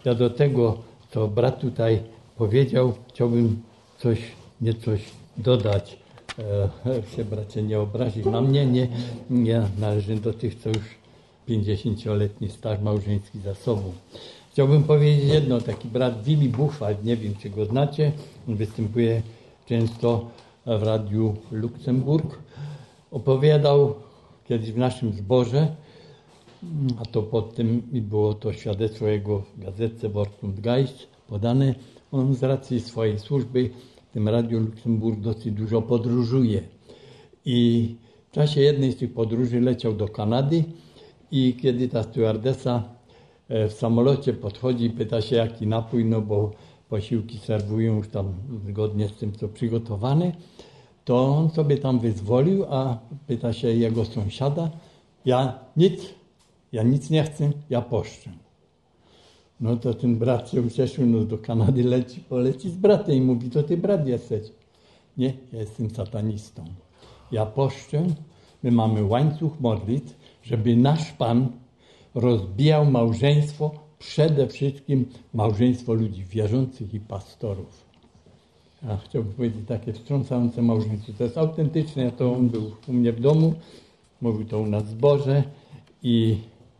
Ja do tego, co brat tutaj powiedział, chciałbym coś dodać. Się bracie nie obrazi na mnie, nie. Ja należę do tych, co już 50-letni staż małżeński za sobą. Chciałbym powiedzieć jedno, taki brat Willi Buchwald, nie wiem czy go znacie, on występuje często w Radiu Luksemburg. Opowiadał kiedyś w naszym zborze, a to pod tym było to świadectwo jego w gazetce Wort und Geist podane. On z racji swojej służby w tym Radiu Luksemburg dosyć dużo podróżuje. I w czasie jednej z tych podróży leciał do Kanady i kiedy ta stewardesa w samolocie podchodzi i pyta się jaki napój, no bo posiłki serwują już tam zgodnie z tym co przygotowane, to on sobie tam wyzwolił, a pyta się jego sąsiada, ja nic nie chcę, ja poszczę. No to ten brat się ucieszył, no do Kanady poleci z bratem i mówi, to ty brat jesteś. Nie, ja jestem satanistą. Ja poszczę, my mamy łańcuch modlitw, żeby nasz Pan rozbijał małżeństwo, przede wszystkim małżeństwo ludzi wierzących i pastorów. Ja chciałbym powiedzieć takie wstrząsające małżeństwo. To jest autentyczne, to on był u mnie w domu, mówił to u nas w zborze i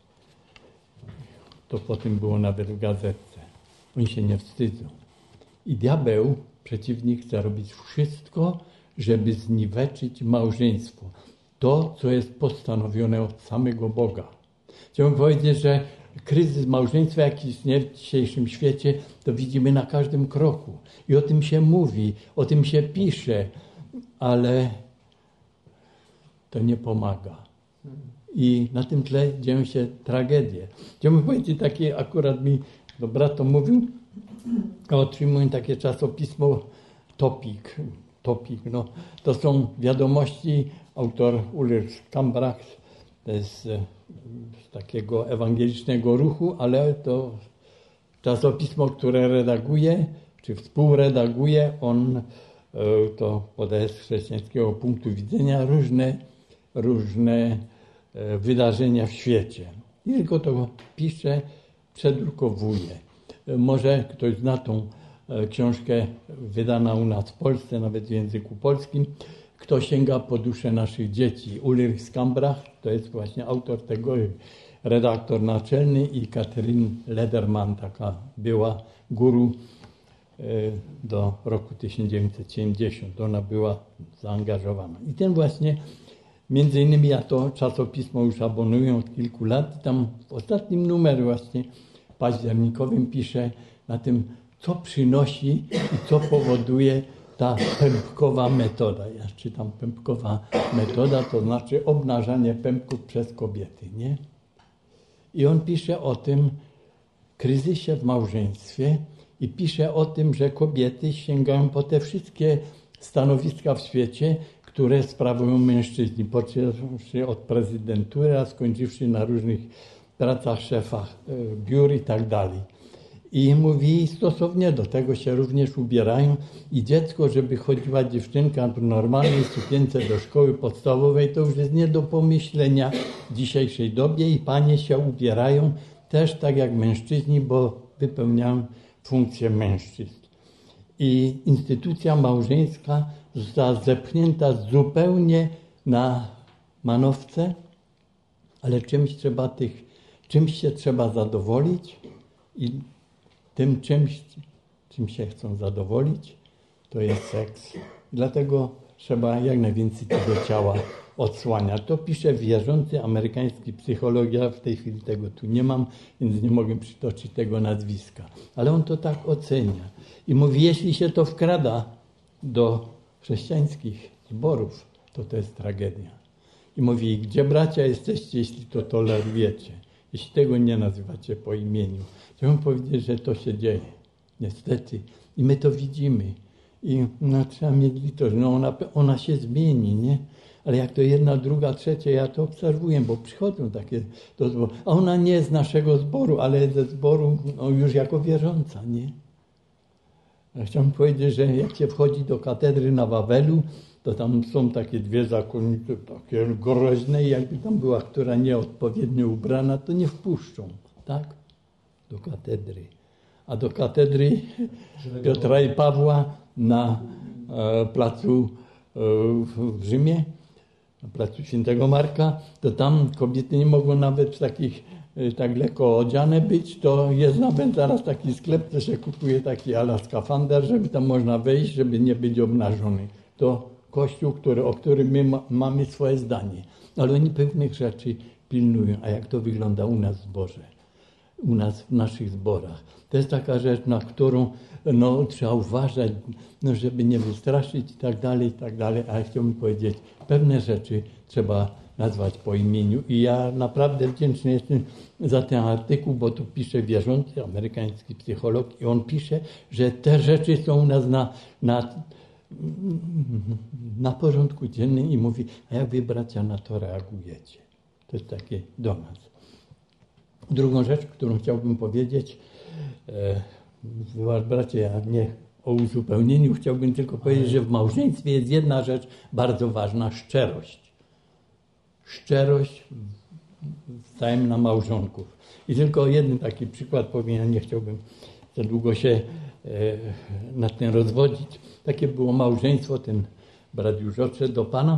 to potem było nawet w gazetce. Oni się nie wstydzą. I diabeł, przeciwnik, chce robić wszystko, żeby zniweczyć małżeństwo. To, co jest postanowione od samego Boga. Chciałbym powiedzieć, że kryzys małżeństwa, jaki istnieje w dzisiejszym świecie, to widzimy na każdym kroku. I o tym się mówi, o tym się pisze, ale to nie pomaga. I na tym tle dzieją się tragedie. Chciałbym powiedzieć takie, akurat mi brat to mówił, otrzymuję takie czasopismo Topik, no, to są wiadomości, autor Ulrich Skambrach, to jest z takiego ewangelicznego ruchu, ale to czasopismo, które redaguje, czy współredaguje, on to podaje z chrześcijańskiego punktu widzenia różne wydarzenia w świecie. I tylko to pisze, przedrukowuje. Może ktoś zna tą książkę wydana u nas w Polsce, nawet w języku polskim, Kto sięga po duszę naszych dzieci. Ulrich Skambrach, to jest właśnie autor tego, redaktor naczelny, i Katrin Lederman, taka była guru do roku 1970. Ona była zaangażowana. I ten właśnie, między innymi ja to czasopismo już abonuję od kilku lat. Tam w ostatnim numerze właśnie październikowym pisze na tym, co przynosi i co powoduje ta pępkowa metoda. Ja czytam pępkowa metoda, to znaczy obnażanie pępków przez kobiety, nie? I on pisze o tym kryzysie w małżeństwie i pisze o tym, że kobiety sięgają po te wszystkie stanowiska w świecie, które sprawują mężczyźni, począwszy od prezydentury, a skończywszy na różnych pracach, szefach biur i tak dalej. I mówi, stosownie do tego się również ubierają i dziecko, żeby chodziła dziewczynka w normalnej sukience do szkoły podstawowej, to już jest nie do pomyślenia w dzisiejszej dobie i panie się ubierają też tak jak mężczyźni, bo wypełniają funkcję mężczyzn. I instytucja małżeńska została zepchnięta zupełnie na manowce, ale czymś się trzeba zadowolić i tym czym się chcą zadowolić, to jest seks. Dlatego trzeba jak najwięcej tego ciała odsłaniać. To pisze wierzący amerykański psycholog. Ja w tej chwili tego tu nie mam, więc nie mogę przytoczyć tego nazwiska. Ale on to tak ocenia. I mówi, jeśli się to wkrada do chrześcijańskich zborów, to jest tragedia. I mówi, gdzie bracia jesteście, jeśli to tolerujecie? Jeśli tego nie nazywacie po imieniu. Chciałbym powiedzieć, że to się dzieje. Niestety. I my to widzimy. I trzeba mieć litość. Ona się zmieni, nie? Ale jak to jedna, druga, trzecia, ja to obserwuję, bo przychodzą takie do zboru. A ona nie z naszego zboru, ale ze zboru już jako wierząca, nie? Ja chciałbym powiedzieć, że jak się wchodzi do katedry na Wawelu, to tam są takie dwie zakonnice, takie groźne i jakby tam była, która nieodpowiednio ubrana, to nie wpuszczą, tak? Do katedry. a do katedry Piotra i Pawła na placu w Rzymie, na placu Świętego Marka, to tam kobiety nie mogą nawet w takich tak lekko odziane być, to jest nawet zaraz taki sklep, to się kupuje taki ala skafander, żeby tam można wejść, żeby nie być obnażony. To Kościół, o którym my mamy swoje zdanie. Ale oni pewnych rzeczy pilnują. A jak to wygląda u nas w zborze? U nas w naszych zborach. To jest taka rzecz, na którą trzeba uważać, żeby nie wystraszyć i tak dalej, ale chciałbym powiedzieć, pewne rzeczy trzeba nazwać po imieniu i ja naprawdę wdzięczny jestem za ten artykuł, bo tu pisze wierzący, amerykański psycholog i on pisze, że te rzeczy są u nas na porządku dziennym i mówi, a jak wy bracia na to reagujecie? To jest takie do nas. Drugą rzecz, którą chciałbym powiedzieć, bracie, ja nie o uzupełnieniu, chciałbym tylko powiedzieć, że w małżeństwie jest jedna rzecz bardzo ważna, szczerość. Szczerość wzajemna małżonków. I tylko jeden taki przykład powiem, ja nie chciałbym za długo się nad tym rozwodzić. Takie było małżeństwo, ten brat już odszedł do Pana,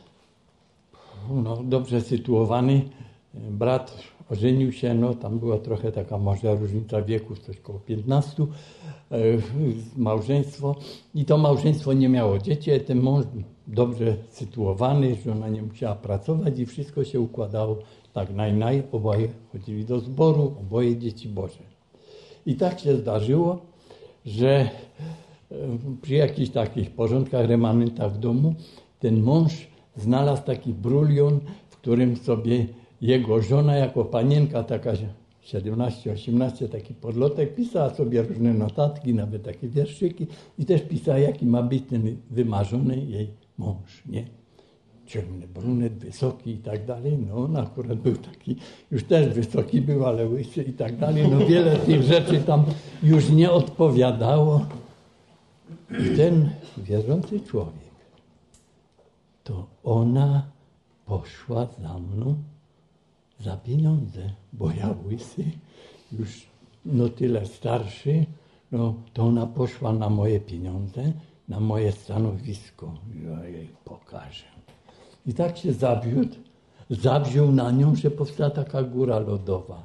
dobrze sytuowany brat, ożenił się, tam była trochę taka może różnica wieku, coś koło 15, małżeństwo i to małżeństwo nie miało dzieci, ten mąż dobrze sytuowany, żona nie musiała pracować i wszystko się układało tak oboje chodzili do zboru, oboje dzieci Boże. I tak się zdarzyło, że przy jakichś takich porządkach, remanentach w domu, ten mąż znalazł taki brulion, w którym sobie jego żona jako panienka, taka 17-18, taki podlotek, pisała sobie różne notatki, nawet takie wierszyki i też pisała, jaki ma być ten wymarzony jej mąż, nie? Ciemny brunet, wysoki i tak dalej. On akurat był taki, już też wysoki był, ale łysy i tak dalej. Wiele tych rzeczy tam już nie odpowiadało. I ten wierzący człowiek, to ona poszła za mną za pieniądze, bo ja łysy, już tyle starszy, to ona poszła na moje pieniądze, na moje stanowisko. Ja jej pokażę. I tak się zawziął na nią, że powstała taka góra lodowa.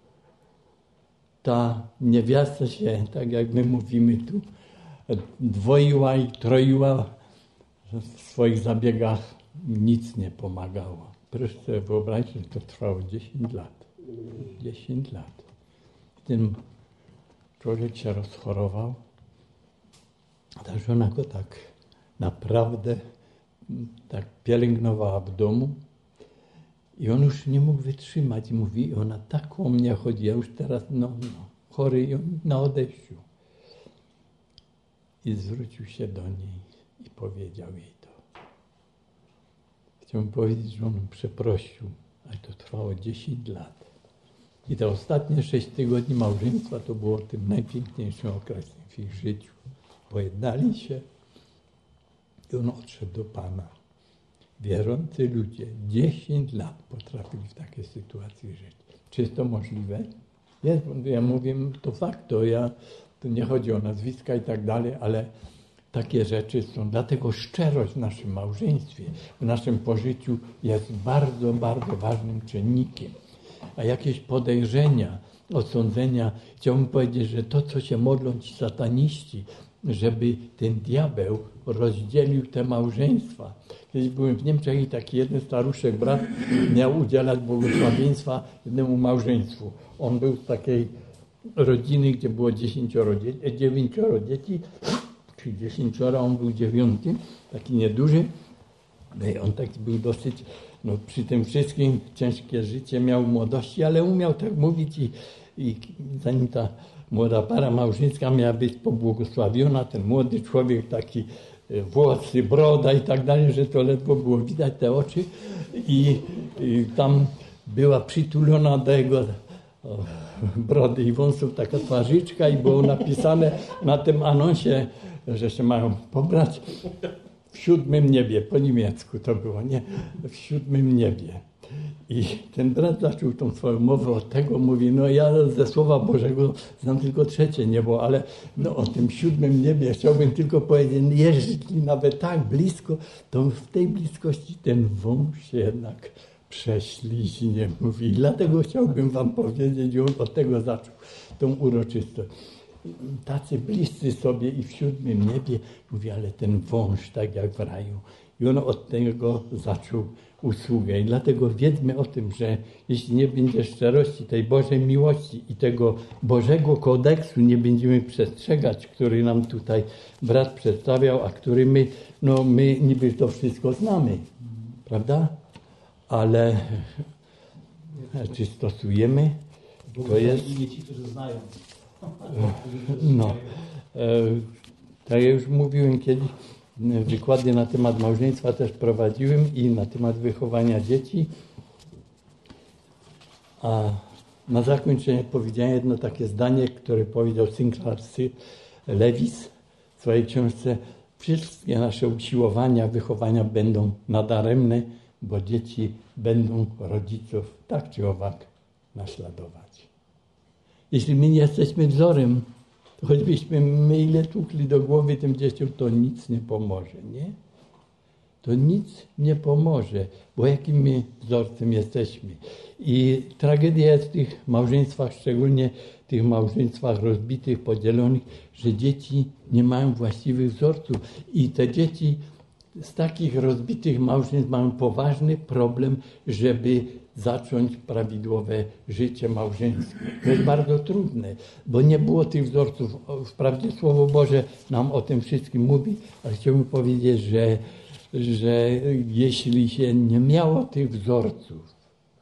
Ta niewiasta się, tak jak my mówimy tu, dwoiła i troiła, w swoich zabiegach nic nie pomagało. Proszę sobie wyobrazić, że to trwało 10 lat. 10 lat. Ten człowiek się rozchorował. Ta żona go tak naprawdę tak pielęgnowała w domu i on już nie mógł wytrzymać i mówi, ona tak o mnie chodzi, ja już teraz chory i on na odejściu. I zwrócił się do niej i powiedział jej to. Chciałbym powiedzieć, że on przeprosił, ale to trwało 10 lat. I te ostatnie 6 tygodni małżeństwa to było tym najpiękniejszym okresem w ich życiu. Pojednali się i on odszedł do Pana. Wierzący ludzie 10 lat potrafili w takiej sytuacji żyć. Czy jest to możliwe? Jest, ja mówię, to fakt, to nie chodzi o nazwiska i tak dalej, ale takie rzeczy są. Dlatego szczerość w naszym małżeństwie, w naszym pożyciu jest bardzo, bardzo ważnym czynnikiem. A jakieś podejrzenia, osądzenia, chciałbym powiedzieć, że to, co się modlą ci sataniści, żeby ten diabeł rozdzielił te małżeństwa. Kiedyś byłem w Niemczech i taki jeden staruszek, brat, miał udzielać błogosławieństwa jednemu małżeństwu. On był z takiej rodziny, gdzie było 9 dzieci, czy 10, on był 9, taki nieduży. I on taki był dosyć, przy tym wszystkim ciężkie życie miał w młodości, ale umiał tak mówić i zanim ta młoda para małżeńska miała być pobłogosławiona, ten młody człowiek taki włosy, broda i tak dalej, że to ledwo było widać te oczy i tam była przytulona do jego brody i wąsów taka twarzyczka i było napisane na tym anonsie, że się mają pobrać w 7 niebie, po niemiecku to było, nie? W 7 niebie. I ten brat zaczął tą swoją mowę od tego, mówi, no ja ze Słowa Bożego znam tylko 3 niebo, ale no, o tym 7 niebie chciałbym tylko powiedzieć, jeśli nawet tak blisko, to w tej bliskości ten wąż się jednak prześliźnie, mówi. I dlatego chciałbym wam powiedzieć, i on od tego zaczął tą uroczystość. Tacy bliscy sobie i w 7 niebie, mówi, ale ten wąż tak jak w raju. I on od tego zaczął usługę. I dlatego wiedzmy o tym, że jeśli nie będzie szczerości, tej Bożej miłości i tego Bożego kodeksu nie będziemy przestrzegać, który nam tutaj brat przedstawiał, a który my niby to wszystko znamy, prawda? Ale czy stosujemy, to jest... Ci, którzy znają. No, tak jak już mówiłem kiedyś, wykłady na temat małżeństwa też prowadziłem i na temat wychowania dzieci. A na zakończenie powiedziałem jedno takie zdanie, które powiedział Sinclair Lewis w swojej książce. Wszystkie nasze usiłowania wychowania będą nadaremne, bo dzieci będą rodziców tak czy owak naśladować. Jeśli my nie jesteśmy wzorem, to choćbyśmy my ile tukli do głowy tym dzieciom, to nic nie pomoże, nie? To nic nie pomoże, bo jakim my wzorcem jesteśmy. I tragedia jest w tych małżeństwach, szczególnie tych małżeństwach rozbitych, podzielonych, że dzieci nie mają właściwych wzorców. I te dzieci z takich rozbitych małżeństw mają poważny problem, żeby zacząć prawidłowe życie małżeńskie. To jest bardzo trudne, bo nie było tych wzorców. Wprawdzie Słowo Boże nam o tym wszystkim mówi, ale chciałbym powiedzieć, że jeśli się nie miało tych wzorców,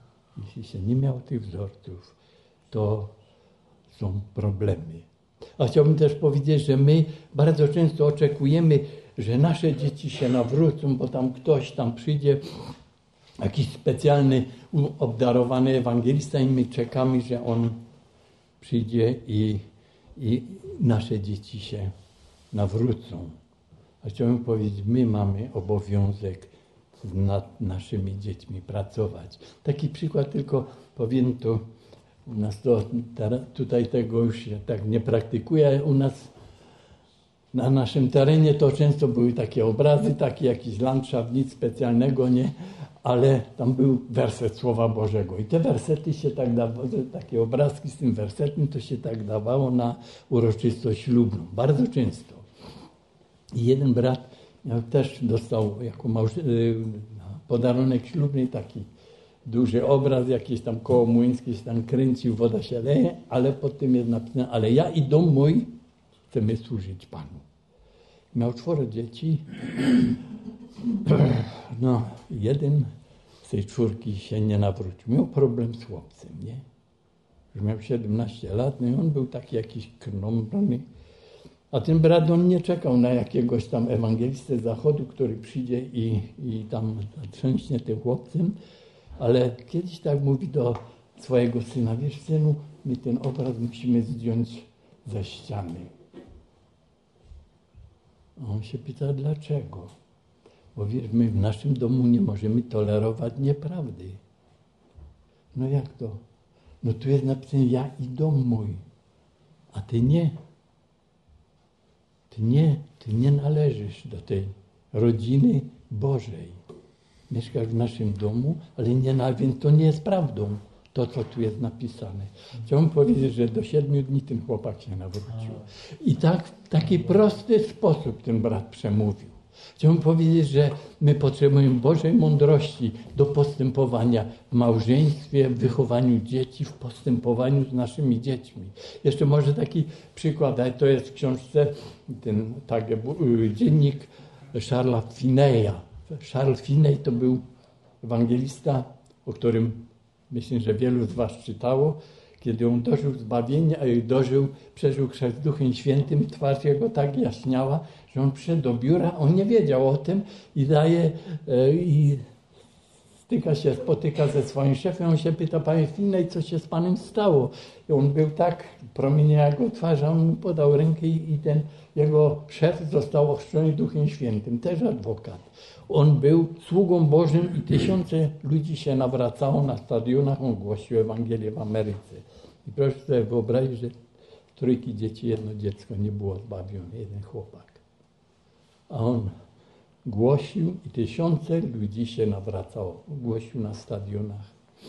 to są problemy. A chciałbym też powiedzieć, że my bardzo często oczekujemy, że nasze dzieci się nawrócą, bo tam ktoś tam przyjdzie, jakiś specjalny, obdarowany ewangelista i my czekamy, że on przyjdzie i nasze dzieci się nawrócą. A chciałbym powiedzieć, my mamy obowiązek nad naszymi dziećmi pracować. Taki przykład tylko powiem, to u nas tutaj tego już się tak nie praktykuje. U nas na naszym terenie to często były takie obrazy, taki jakiś landschaft, nic specjalnego, nie, ale tam był werset Słowa Bożego. I te wersety się tak dawało, takie obrazki z tym wersetem, to się tak dawało na uroczystość ślubną. Bardzo często. I jeden brat też dostał jako podarunek ślubny taki duży obraz, jakiś tam koło młyńskie się tam kręcił, woda się leje, ale pod tym jest napisane, ale ja i dom mój chcemy służyć Panu. Miał 4 dzieci. No, jeden z tej 4 się nie nawrócił. Miał problem z chłopcem, nie? Już miał 17 lat, no i on był taki jakiś krnąbrny. A ten brat, on nie czekał na jakiegoś tam ewangelistę z zachodu, który przyjdzie i tam zatrzęśnie tym chłopcem, ale kiedyś tak mówi do swojego syna, wiesz synu, my ten obraz musimy zdjąć ze ściany. A on się pyta, dlaczego? Bo wiesz, my w naszym domu nie możemy tolerować nieprawdy. No jak to? No tu jest napisane, ja i dom mój, a ty nie. Ty nie należysz do tej rodziny Bożej. Mieszkasz w naszym domu, ale więc to nie jest prawdą, to co tu jest napisane. Chciałbym powiedzieć, że do 7 dni ten chłopak się nawrócił. I tak w taki prosty sposób ten brat przemówił. Chciałbym powiedzieć, że my potrzebujemy Bożej mądrości do postępowania w małżeństwie, w wychowaniu dzieci, w postępowaniu z naszymi dziećmi. Jeszcze może taki przykład, to jest w książce ten dziennik Charlesa Finney'a. Charles Finney to był ewangelista, o którym myślę, że wielu z was czytało. Kiedy on dożył zbawienia, przeżył chrzest Duchem Świętym, twarz jego tak jaśniała, że on przyszedł do biura, on nie wiedział o tym i spotyka ze swoim szefem, on się pyta, panie Finlay, co się z panem stało? I on był tak, promienia jego twarza, on mu podał rękę i ten jego szef został ochrzczony Duchem Świętym, też adwokat. On był sługą Bożym i tysiące ludzi się nawracało na stadionach, on głosił Ewangelię w Ameryce. I proszę sobie wyobrazić, że trójki dzieci, jedno dziecko nie było zbawione, jeden chłopak. A on głosił i tysiące ludzi się nawracało. Głosił na stadionach.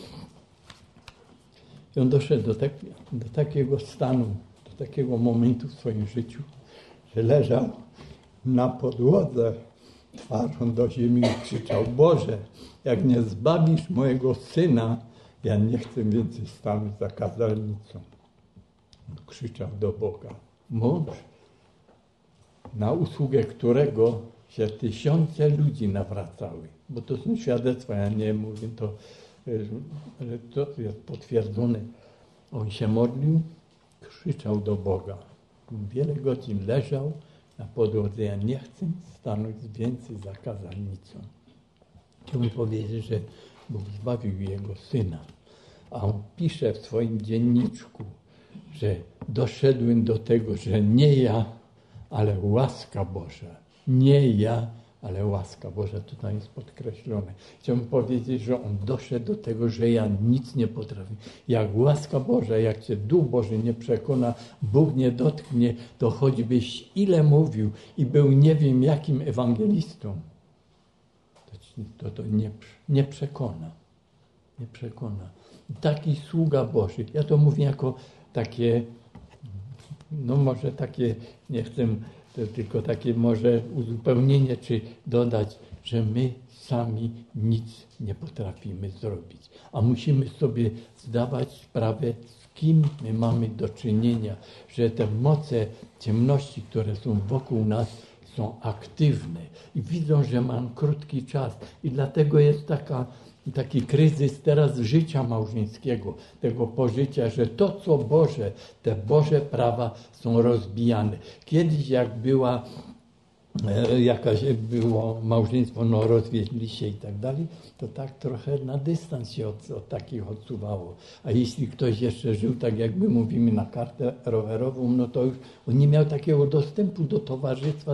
I on doszedł do takiego stanu, do takiego momentu w swoim życiu, że leżał na podłodze twarzą do ziemi i krzyczał: Boże, jak nie zbawisz mojego syna, ja nie chcę więcej stanąć za kazalnicą. Krzyczał do Boga. Mąż, na usługę którego się tysiące ludzi nawracały. Bo to są świadectwa, ja nie mówię to, że to jest potwierdzone. On się modlił, krzyczał do Boga. Wiele godzin leżał na podłodze. Ja nie chcę stanąć więcej za kazalnicą. Chciałbym powiedzieć, że Bóg zbawił jego syna. A on pisze w swoim dzienniczku, że doszedłem do tego, że nie ja, ale łaska Boża. Nie ja, ale łaska Boża. Tutaj jest podkreślone. Chciałbym powiedzieć, że on doszedł do tego, że ja nic nie potrafię. Jak łaska Boża, jak cię Duch Boży nie przekona, Bóg nie dotknie, to choćbyś ile mówił i był nie wiem jakim ewangelistą, to nie przekona. Nie przekona. Taki sługa Boży. Ja to mówię jako takie, no może takie, nie chcę, to tylko takie może uzupełnienie, czy dodać, że my sami nic nie potrafimy zrobić. A musimy sobie zdawać sprawę, z kim my mamy do czynienia, że te moce ciemności, które są wokół nas, są aktywne i widzą, że mam krótki czas. I dlatego jest taki kryzys teraz życia małżeńskiego, tego pożycia, że to, co Boże, te Boże prawa są rozbijane. Kiedyś jak było małżeństwo, no rozwiedli się i tak dalej, to tak trochę na dystans się od takich odsuwało. A jeśli ktoś jeszcze żył, tak jak my mówimy, na kartę rowerową, no to już on nie miał takiego dostępu do towarzystwa,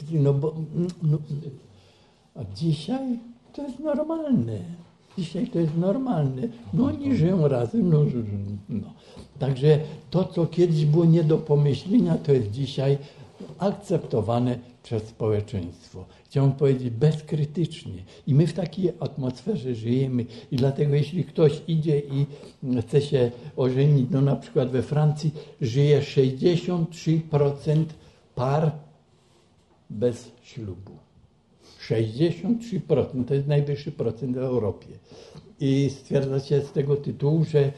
a dzisiaj to jest normalne. Dzisiaj to jest normalne. No oni żyją razem. No. Także to, co kiedyś było nie do pomyślenia, to jest dzisiaj akceptowane przez społeczeństwo. Chciałbym powiedzieć bezkrytycznie. I my w takiej atmosferze żyjemy. I dlatego jeśli ktoś idzie i chce się ożenić, no na przykład we Francji żyje 63% par bez ślubu. 63%, to jest najwyższy procent w Europie. I stwierdza się z tego tytułu, że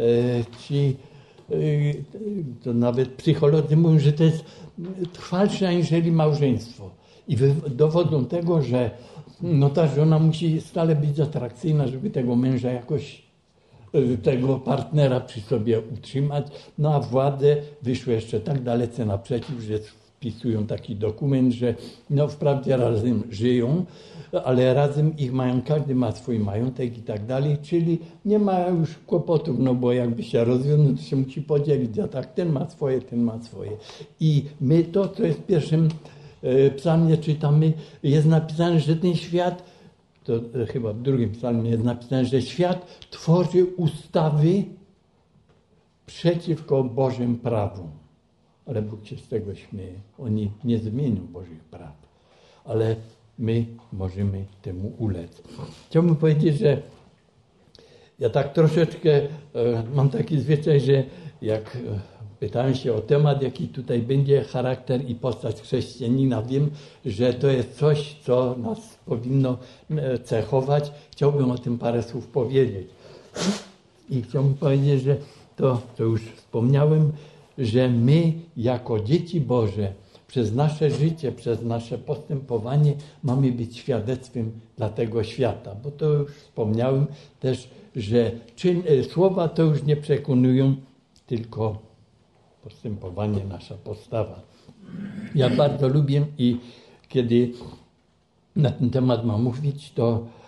to nawet psycholodzy mówią, że to jest trwalsze aniżeli małżeństwo. I dowodzą tego, że no ta żona musi stale być atrakcyjna, żeby tego męża jakoś, tego partnera przy sobie utrzymać. No a władze wyszły jeszcze tak dalece naprzeciw, że wpisują taki dokument, że no wprawdzie razem żyją, ale razem ich mają, każdy ma swój majątek i tak dalej, czyli nie ma już kłopotów, no bo jakby się rozwiązał, no to się musi podzielić, a tak ten ma swoje, ten ma swoje. I my to, co jest w pierwszym psalmie czytamy, jest napisane, że ten świat, to chyba w drugim psalmie jest napisane, że świat tworzy ustawy przeciwko Bożym prawom. Ale Bóg się z tego śmieje. Oni nie zmienią Bożych praw. Ale my możemy temu ulec. Chciałbym powiedzieć, że ja tak troszeczkę mam taki zwyczaj, że jak pytałem się o temat, jaki tutaj będzie charakter i postać chrześcijanina, wiem, że to jest coś, co nas powinno cechować. Chciałbym o tym parę słów powiedzieć. I chciałbym powiedzieć, że to już wspomniałem, że my jako dzieci Boże przez nasze życie, przez nasze postępowanie mamy być świadectwem dla tego świata. Bo to już wspomniałem też, że słowa to już nie przekonują, tylko postępowanie, nasza postawa. Ja bardzo lubię i kiedy na ten temat mam mówić, to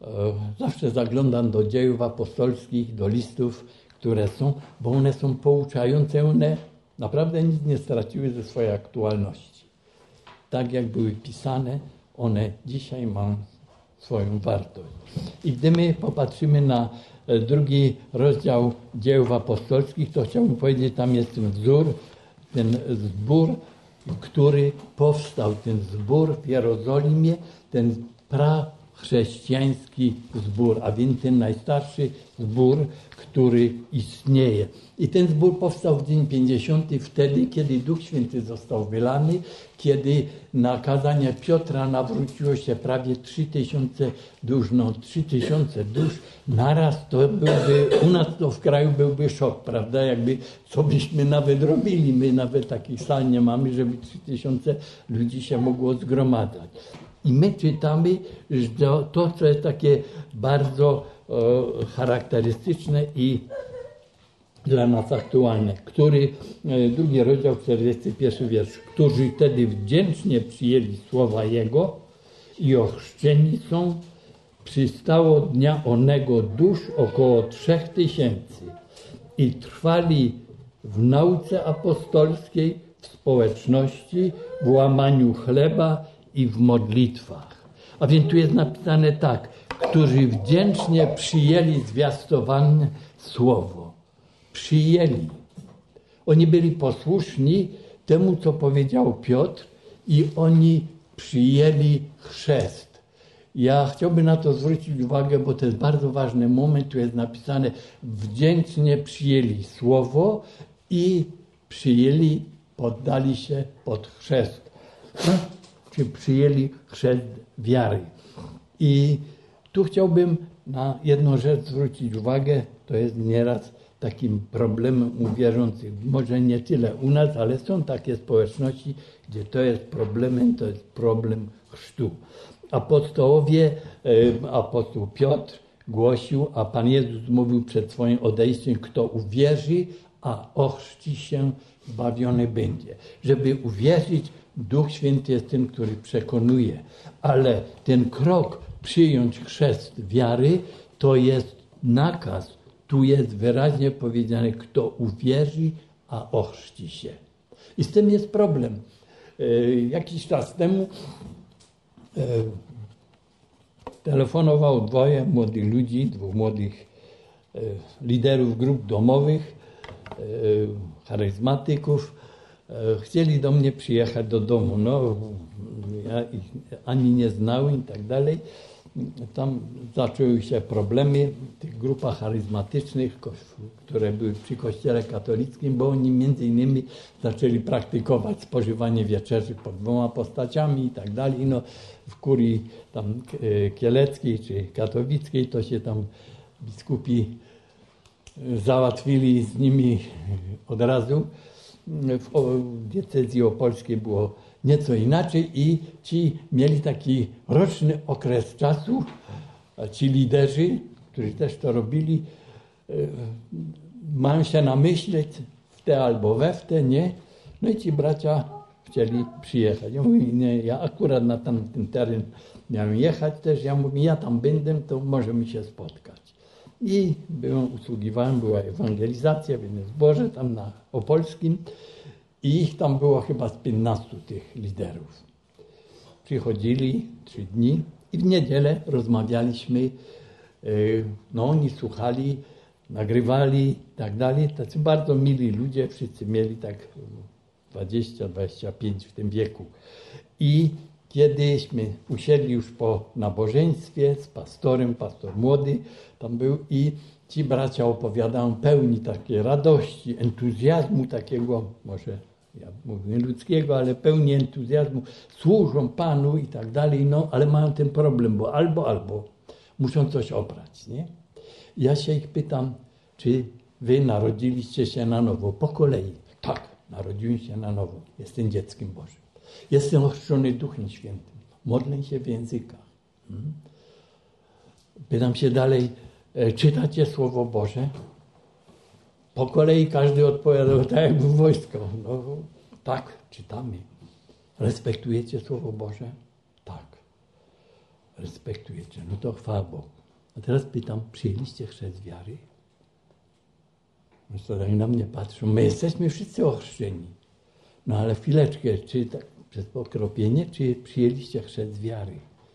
zawsze zaglądam do dziejów apostolskich, do listów, które są, bo one są pouczające, one naprawdę nic nie straciły ze swojej aktualności. Tak jak były pisane, one dzisiaj mają swoją wartość. I gdy my popatrzymy na drugi rozdział dziejów apostolskich, to chciałbym powiedzieć, tam jest ten zbór, który powstał, ten zbór w Jerozolimie, ten chrześcijański zbór, a więc ten najstarszy zbór, który istnieje. I ten zbór powstał w dzień 50, wtedy, kiedy Duch Święty został wylany, kiedy na kazanie Piotra nawróciło się prawie 3000 dusz. 3000 dusz naraz to byłby, u nas to w kraju byłby szok, prawda? Jakby co byśmy nawet robili, my nawet takich sal nie mamy, żeby 3000 ludzi się mogło zgromadzać. I my czytamy, że to, co jest takie bardzo charakterystyczne i dla nas aktualne, drugi rozdział, 41 wiersz, którzy wtedy wdzięcznie przyjęli słowa Jego i ochrzczeni są, przystało dnia onego dusz około 3000 i trwali w nauce apostolskiej, w społeczności, w łamaniu chleba i w modlitwach. A więc tu jest napisane tak, którzy wdzięcznie przyjęli zwiastowane słowo. Przyjęli. Oni byli posłuszni temu, co powiedział Piotr i oni przyjęli chrzest. Ja chciałbym na to zwrócić uwagę, bo to jest bardzo ważny moment. Tu jest napisane, wdzięcznie przyjęli słowo i poddali się pod chrzest. Czy przyjęli chrzest wiary. I tu chciałbym na jedną rzecz zwrócić uwagę, to jest nieraz takim problemem u wierzących. Może nie tyle u nas, ale są takie społeczności, gdzie to jest problemem, to jest problem chrztu. Apostoł Piotr głosił, a Pan Jezus mówił przed swoim odejściem, kto uwierzy, a ochrzci się, zbawiony będzie. Żeby uwierzyć, Duch Święty jest tym, który przekonuje, ale ten krok przyjąć chrzest wiary to jest nakaz. Tu jest wyraźnie powiedziane, kto uwierzy, a ochrzci się. I z tym jest problem. Jakiś czas temu telefonowało dwoje młodych ludzi, dwóch młodych liderów grup domowych, charyzmatyków. Chcieli do mnie przyjechać do domu. No, ja ich ani nie znałem i tak dalej. Tam zaczęły się problemy w tych grupach charyzmatycznych, które były przy Kościele katolickim, bo oni między innymi zaczęli praktykować spożywanie wieczerzy pod dwoma postaciami i tak dalej. No, w kurii tam kieleckiej czy katowickiej to się tam biskupi załatwili z nimi od razu. W diecezji opolskiej było nieco inaczej i ci mieli taki roczny okres czasu, a ci liderzy, którzy też to robili, mają się namyśleć w te albo we w te, nie? No i ci bracia chcieli przyjechać. Ja mówię, nie, ja akurat na ten teren miałem jechać też, ja mówię, ja tam będę, to możemy się spotkać. I usługiwałem, była ewangelizacja w jednym zborze tam na Opolskim i ich tam było chyba z 15 tych liderów. Przychodzili 3 dni i w niedzielę rozmawialiśmy, no oni słuchali, nagrywali i tak dalej. Tacy bardzo mili ludzie, wszyscy mieli tak 20-25 w tym wieku. I kiedyśmy usiedli już po nabożeństwie z pastorem, pastor młody tam był i ci bracia opowiadają pełni takiej radości, entuzjazmu takiego, może ja mówię ludzkiego, ale pełni entuzjazmu, służą Panu i tak dalej, no ale mają ten problem, bo albo muszą coś obrać, nie? Ja się ich pytam, czy wy narodziliście się na nowo, po kolei. Tak, narodziłem się na nowo, jestem dzieckiem Bożym. Jestem ochrzczony Duchem Świętym. Modlę się w językach. Pytam się dalej, czytacie Słowo Boże? Po kolei każdy odpowiadał, tak jakby w wojsko. No, tak, czytamy. Respektujecie Słowo Boże? Tak. respektujecie. No to chwała Bogu. A teraz pytam, przyjęliście chrzest wiary? No to tak na mnie patrzą. My jesteśmy wszyscy ochrzczeni. No ale chwileczkę, czy tak przez pokropienie, czy przyjęliście chrzest wiary?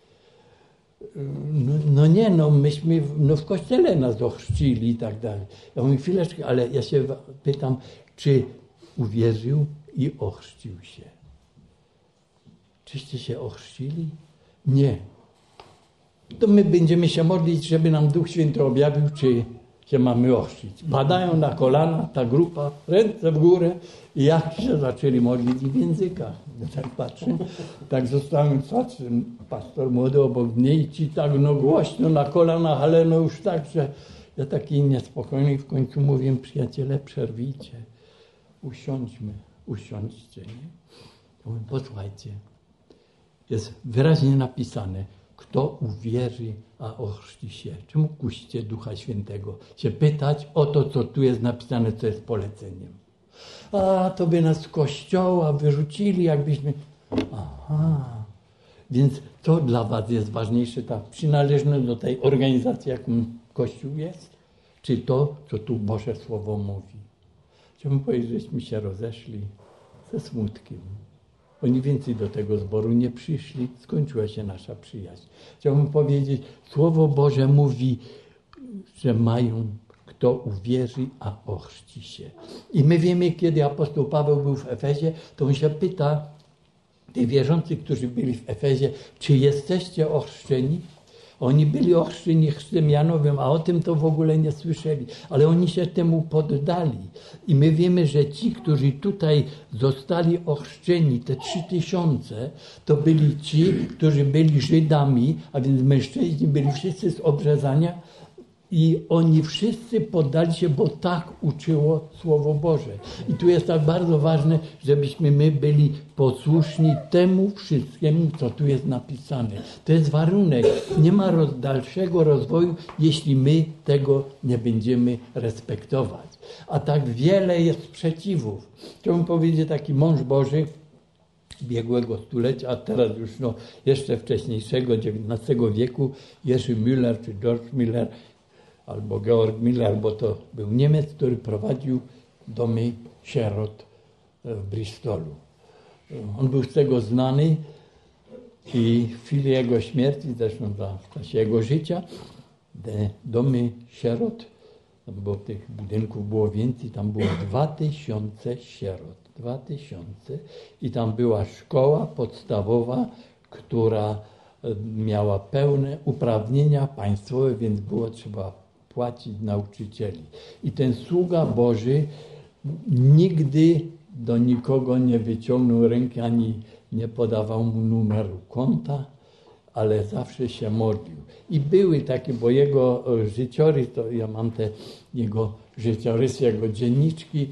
No nie, no myśmy w kościele nas ochrzcili i tak dalej. Ja mówię, chwileczkę, ale ja się pytam, czy uwierzył i ochrzcił się? Czyście się ochrzcili? Nie. To my będziemy się modlić, żeby nam Duch Święty objawił, czy się mamy ochrzcić. Padają na kolana, ta grupa, ręce w górę i jak się zaczęli modlić w językach. Ja tak patrzę, tak zostałem, pastor młody obok mnie i ci tak głośno na kolanach, ale już tak, że ja taki niespokojny w końcu mówię, przyjaciele, przerwijcie, usiądźcie, nie? Ja mówię, posłuchajcie, jest wyraźnie napisane, kto uwierzy, a ochrzci się. Czemu kusicie Ducha Świętego? Się pytać o to, co tu jest napisane, co jest poleceniem. A, to by nas z kościoła wyrzucili, jakbyśmy... Aha. Więc co dla was jest ważniejsze, ta przynależność do tej organizacji, jaką Kościół jest? Czy to, co tu Boże Słowo mówi? Chciałbym powiedzieć, żeśmy się rozeszli ze smutkiem. Oni więcej do tego zboru nie przyszli, skończyła się nasza przyjaźń. Chciałbym powiedzieć, Słowo Boże mówi, że mają kto uwierzy, a ochrzci się. I my wiemy, kiedy apostoł Paweł był w Efezie, to on się pyta tych wierzących, którzy byli w Efezie, czy jesteście ochrzczeni? Oni byli ochrzczeni chrztem Janowym, a o tym to w ogóle nie słyszeli. Ale oni się temu poddali. I my wiemy, że ci, którzy tutaj zostali ochrzczeni, te 3000, to byli ci, którzy byli Żydami, a więc mężczyźni byli wszyscy z obrzezania. I oni wszyscy poddali się, bo tak uczyło Słowo Boże. I tu jest tak bardzo ważne, żebyśmy my byli posłuszni temu wszystkiemu, co tu jest napisane. To jest warunek. Nie ma dalszego rozwoju, jeśli my tego nie będziemy respektować. A tak wiele jest sprzeciwów. Chciałbym powiedzieć, taki mąż Boży ubiegłego stulecia, a teraz już jeszcze wcześniejszego, XIX wieku, Jerzy Müller czy George Müller, albo Georg Miller, bo to był Niemiec, który prowadził domy sierot w Bristolu. On był z tego znany i w chwili jego śmierci, zresztą w czasie jego życia, te domy sierot, bo tych budynków było więcej, tam było 2000 sierot. 2000 i tam była szkoła podstawowa, która miała pełne uprawnienia państwowe, więc było trzeba płacić nauczycieli. I ten sługa Boży nigdy do nikogo nie wyciągnął ręki, ani nie podawał mu numeru konta, ale zawsze się modlił. I były takie, bo jego życiorys, to ja mam te jego życiorysy, jego dzienniczki.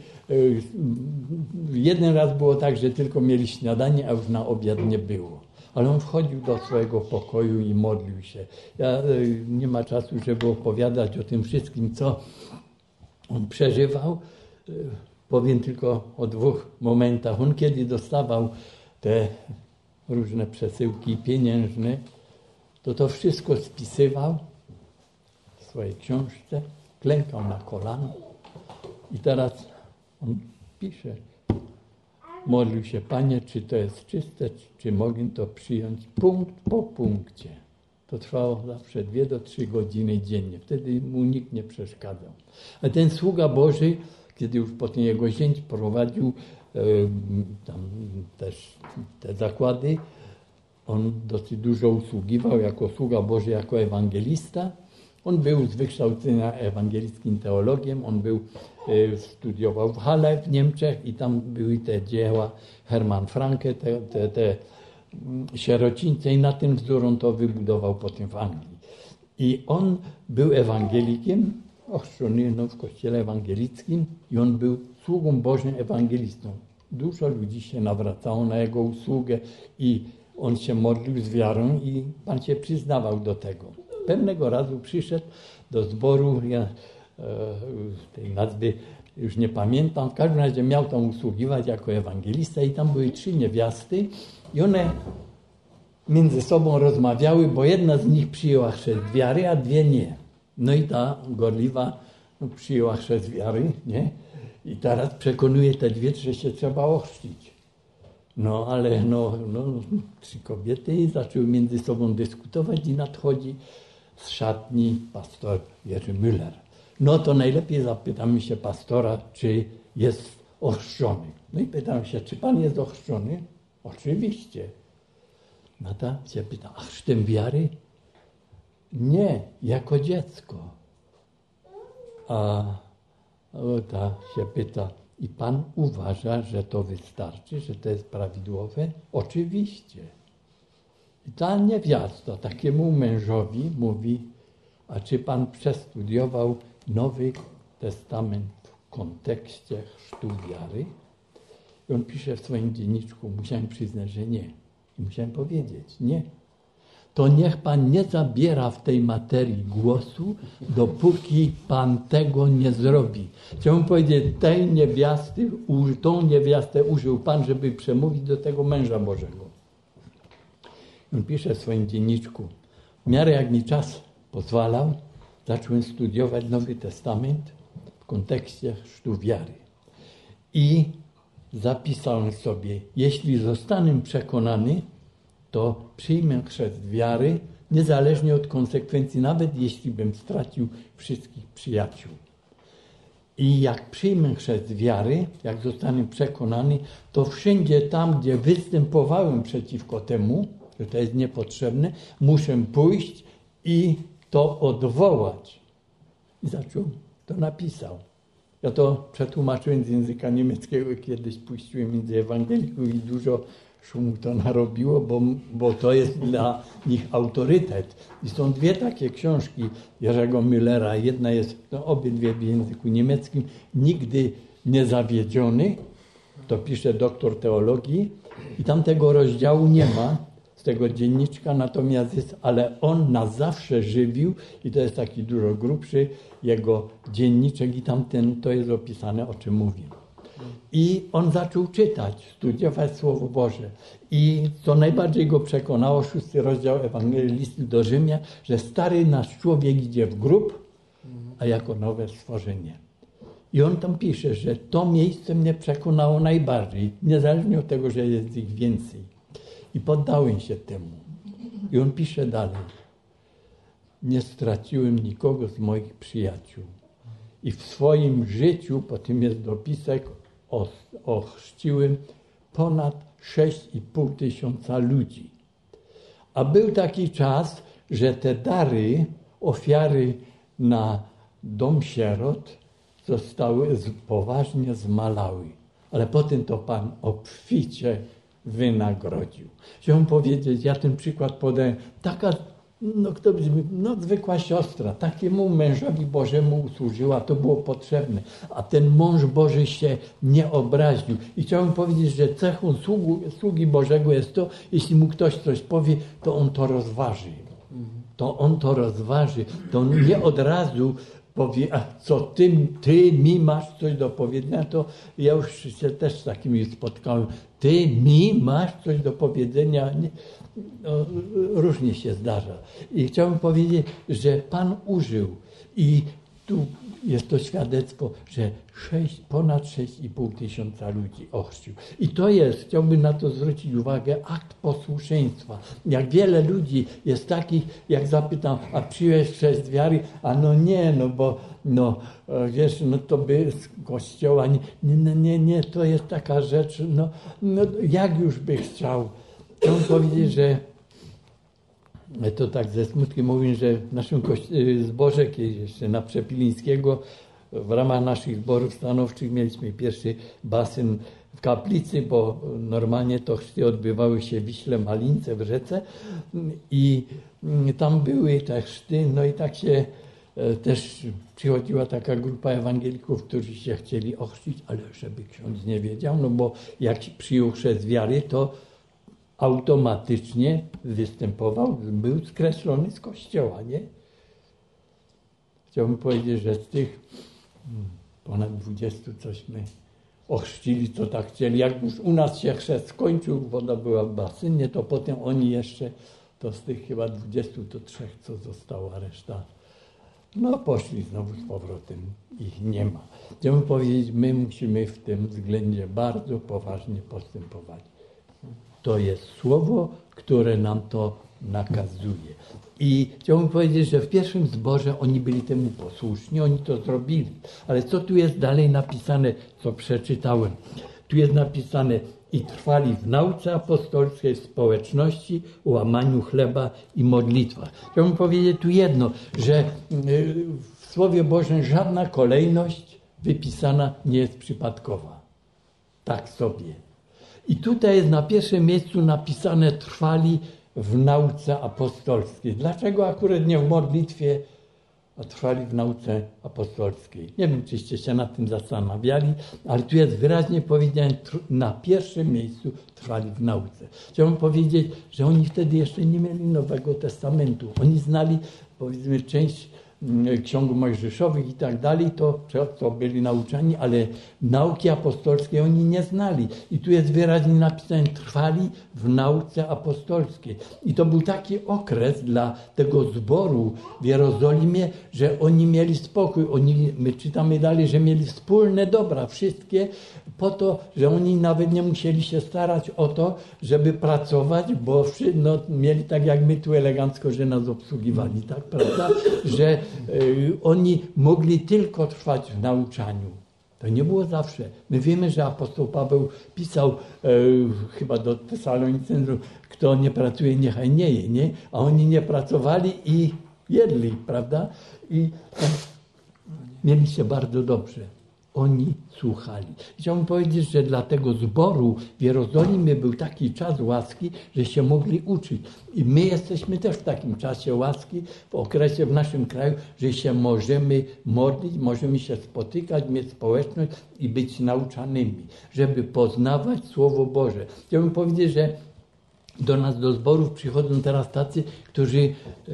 Jeden raz było tak, że tylko mieli śniadanie, a już na obiad nie było. Ale on wchodził do swojego pokoju i modlił się. Nie ma czasu, żeby opowiadać o tym wszystkim, co on przeżywał. Powiem tylko o 2 momentach. On kiedy dostawał te różne przesyłki pieniężne, to wszystko spisywał w swojej książce, klękał na kolana i teraz on pisze. Modlił się, Panie, czy to jest czyste, czy mogę to przyjąć punkt po punkcie. To trwało zawsze 2 do 3 godziny dziennie. Wtedy mu nikt nie przeszkadzał. A ten sługa Boży, kiedy już potem jego zięć prowadził tam też te zakłady, on dosyć dużo usługiwał jako sługa Boży, jako ewangelista. On był z wykształcenia ewangelickim teologiem, on studiował w Halle w Niemczech i tam były te dzieła Hermann Franke, te sierocińce i na ten wzór on to wybudował potem w Anglii. I on był ewangelikiem, ochrzczony w kościele ewangelickim i on był sługą Bożym ewangelistą. Dużo ludzi się nawracało na jego usługę i on się modlił z wiarą i Pan się przyznawał do tego. Pewnego razu przyszedł do zboru, ja tej nazwy już nie pamiętam, w każdym razie miał tam usługiwać jako ewangelista i tam były 3 niewiasty i one między sobą rozmawiały, bo jedna z nich przyjęła chrzest wiary, a dwie nie. No i ta gorliwa przyjęła chrzest wiary, nie? I teraz przekonuje te dwie, że się trzeba ochrzcić. No ale trzy kobiety zaczęły między sobą dyskutować i nadchodzi z szatni pastor Jerzy Müller. No to najlepiej zapytamy się pastora, czy jest ochrzczony. No i pytam się, czy pan jest ochrzczony? Oczywiście. No ta się pyta, a chrztem wiary? Nie, jako dziecko. A ta się pyta, i pan uważa, że to wystarczy, że to jest prawidłowe? Oczywiście. I ta niewiasta takiemu mężowi mówi, a czy pan przestudiował Nowy Testament w kontekście chrztu wiary? I on pisze w swoim dzienniczku, musiałem przyznać, że nie. I musiałem powiedzieć, nie. To niech pan nie zabiera w tej materii głosu, dopóki pan tego nie zrobi. Chciałbym powiedzieć, tą niewiastę użył pan, żeby przemówić do tego męża Bożego. On pisze w swoim dzienniczku, w miarę jak mi czas pozwalał, zacząłem studiować Nowy Testament w kontekście chrztu wiary. I zapisałem sobie, jeśli zostanę przekonany, to przyjmę chrzest wiary, niezależnie od konsekwencji, nawet jeśli bym stracił wszystkich przyjaciół. I jak przyjmę chrzest wiary, jak zostanę przekonany, to wszędzie tam, gdzie występowałem przeciwko temu, że to jest niepotrzebne, muszę pójść i to odwołać. I to napisał. Ja to przetłumaczyłem z języka niemieckiego, kiedyś puściłem między ewangelików i dużo szumu to narobiło, bo to jest dla nich autorytet. I są dwie takie książki Jerzego Müllera. Jedna jest, obydwie w języku niemieckim, Nigdy nie zawiedziony, to pisze doktor teologii i tam tego rozdziału nie ma z tego dzienniczka, natomiast jest, ale on nas zawsze żywił i to jest taki dużo grubszy jego dzienniczek i tamten to jest opisane, o czym mówię. I on zaczął czytać, studiować Słowo Boże. I co najbardziej go przekonało, 6 rozdział Ewangelii Listu do Rzymian, że stary nasz człowiek idzie w grób, a jako nowe stworzenie. I on tam pisze, że to miejsce mnie przekonało najbardziej, niezależnie od tego, że jest ich więcej. I poddałem się temu. I on pisze dalej. Nie straciłem nikogo z moich przyjaciół. I w swoim życiu, po tym jest dopisek, ochrzciłem ponad 6,5 tysiąca ludzi. A był taki czas, że te dary, ofiary na dom sierot zostały poważnie zmalały. Ale potem to Pan obficie wynagrodził. Chciałem powiedzieć, ja ten przykład podaję. Taka, zwykła siostra, takiemu mężowi Bożemu usłużyła, to było potrzebne. A ten mąż Boży się nie obraził. I chciałem powiedzieć, że cechą sługi Bożego jest to, jeśli mu ktoś coś powie, to on to rozważy. To nie od razu powie, a co ty mi masz coś do powiedzenia, to ja już się też z takimi spotkałem. Ty mi masz coś do powiedzenia. Różnie się zdarza. I chciałbym powiedzieć, że Pan użył i tu jest to świadectwo, że ponad 6,5 tysiąca ludzi ochrzcił. I to jest, chciałbym na to zwrócić uwagę, akt posłuszeństwa. Jak wiele ludzi jest takich, jak zapytam, a przyjąłeś chrzest wiary? A wiesz, to by z kościoła, nie, to jest taka rzecz, jak już by chciał. Chciałbym powiedzieć, że to tak ze smutkiem mówię, że w naszym zborze, kiedyś jeszcze na Przepilińskiego, w ramach naszych zborów stanowczych mieliśmy pierwszy basen w kaplicy, bo normalnie to chrzty odbywały się w Wiśle Malince, w rzece i tam były te chrzty, no i tak się też przychodziła taka grupa ewangelików, którzy się chcieli ochrzcić, ale żeby ksiądz nie wiedział, bo jak przyjął chrzest wiary, to automatycznie występował, był skreślony z kościoła, nie? Chciałbym powiedzieć, że z tych ponad 20 cośmy ochrzcili, co tak chcieli. Jak już u nas się chrzest skończył, woda była w basynie, to potem oni jeszcze, to z tych chyba 23, co zostało, a reszta, no poszli znowu z powrotem. Ich nie ma. Chciałbym powiedzieć, my musimy w tym względzie bardzo poważnie postępować. To jest słowo, które nam to nakazuje. I chciałbym powiedzieć, że w pierwszym zborze oni byli temu posłuszni, oni to zrobili. Ale co tu jest dalej napisane, co przeczytałem? Tu jest napisane: i trwali w nauce apostolskiej, w społeczności, łamaniu chleba i modlitwach. Chciałbym powiedzieć tu jedno, że w Słowie Bożym żadna kolejność wypisana nie jest przypadkowa. Tak sobie. I tutaj jest na pierwszym miejscu napisane: trwali w nauce apostolskiej. Dlaczego akurat nie w modlitwie, a trwali w nauce apostolskiej? Nie wiem, czyście się nad tym zastanawiali, ale tu jest wyraźnie powiedziane: na pierwszym miejscu trwali w nauce. Chciałbym powiedzieć, że oni wtedy jeszcze nie mieli Nowego Testamentu. Oni znali, powiedzmy, część ksiąg mojżeszowych i tak dalej, to co byli nauczani, ale nauki apostolskiej oni nie znali. I tu jest wyraźnie napisane: trwali w nauce apostolskiej. I to był taki okres dla tego zboru w Jerozolimie, że oni mieli spokój. My czytamy dalej, że mieli wspólne dobra, wszystkie, po to, że oni nawet nie musieli się starać o to, żeby pracować, bo mieli tak jak my tu elegancko, że nas obsługiwali, tak, prawda? Że oni mogli tylko trwać w nauczaniu. To nie było zawsze. My wiemy, że apostoł Paweł pisał chyba do Tesalonicenów: kto nie pracuje, niechaj nie je, nie? A oni nie pracowali i jedli, prawda? I mieli się bardzo dobrze. Oni słuchali. Chciałbym powiedzieć, że dla tego zboru w Jerozolimie był taki czas łaski, że się mogli uczyć. I my jesteśmy też w takim czasie łaski, w okresie w naszym kraju, że się możemy modlić, możemy się spotykać, mieć społeczność i być nauczanymi, żeby poznawać Słowo Boże. Chciałbym powiedzieć, że do nas, do zborów przychodzą teraz tacy, którzy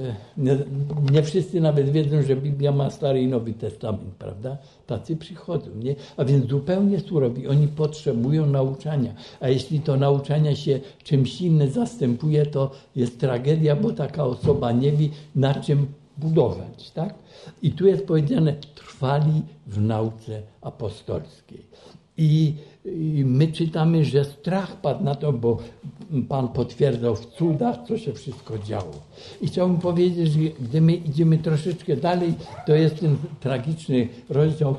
nie wszyscy nawet wiedzą, że Biblia ma Stary i Nowy Testament, prawda? Tacy przychodzą, nie? A więc zupełnie surowi. Oni potrzebują nauczania. A jeśli to nauczania się czymś innym zastępuje, to jest tragedia, bo taka osoba nie wie, na czym budować, tak? I tu jest powiedziane: trwali w nauce apostolskiej. I my czytamy, że strach padł na to, bo Pan potwierdzał w cudach, co się wszystko działo. I chciałbym powiedzieć, że gdy my idziemy troszeczkę dalej, to jest ten tragiczny rozdział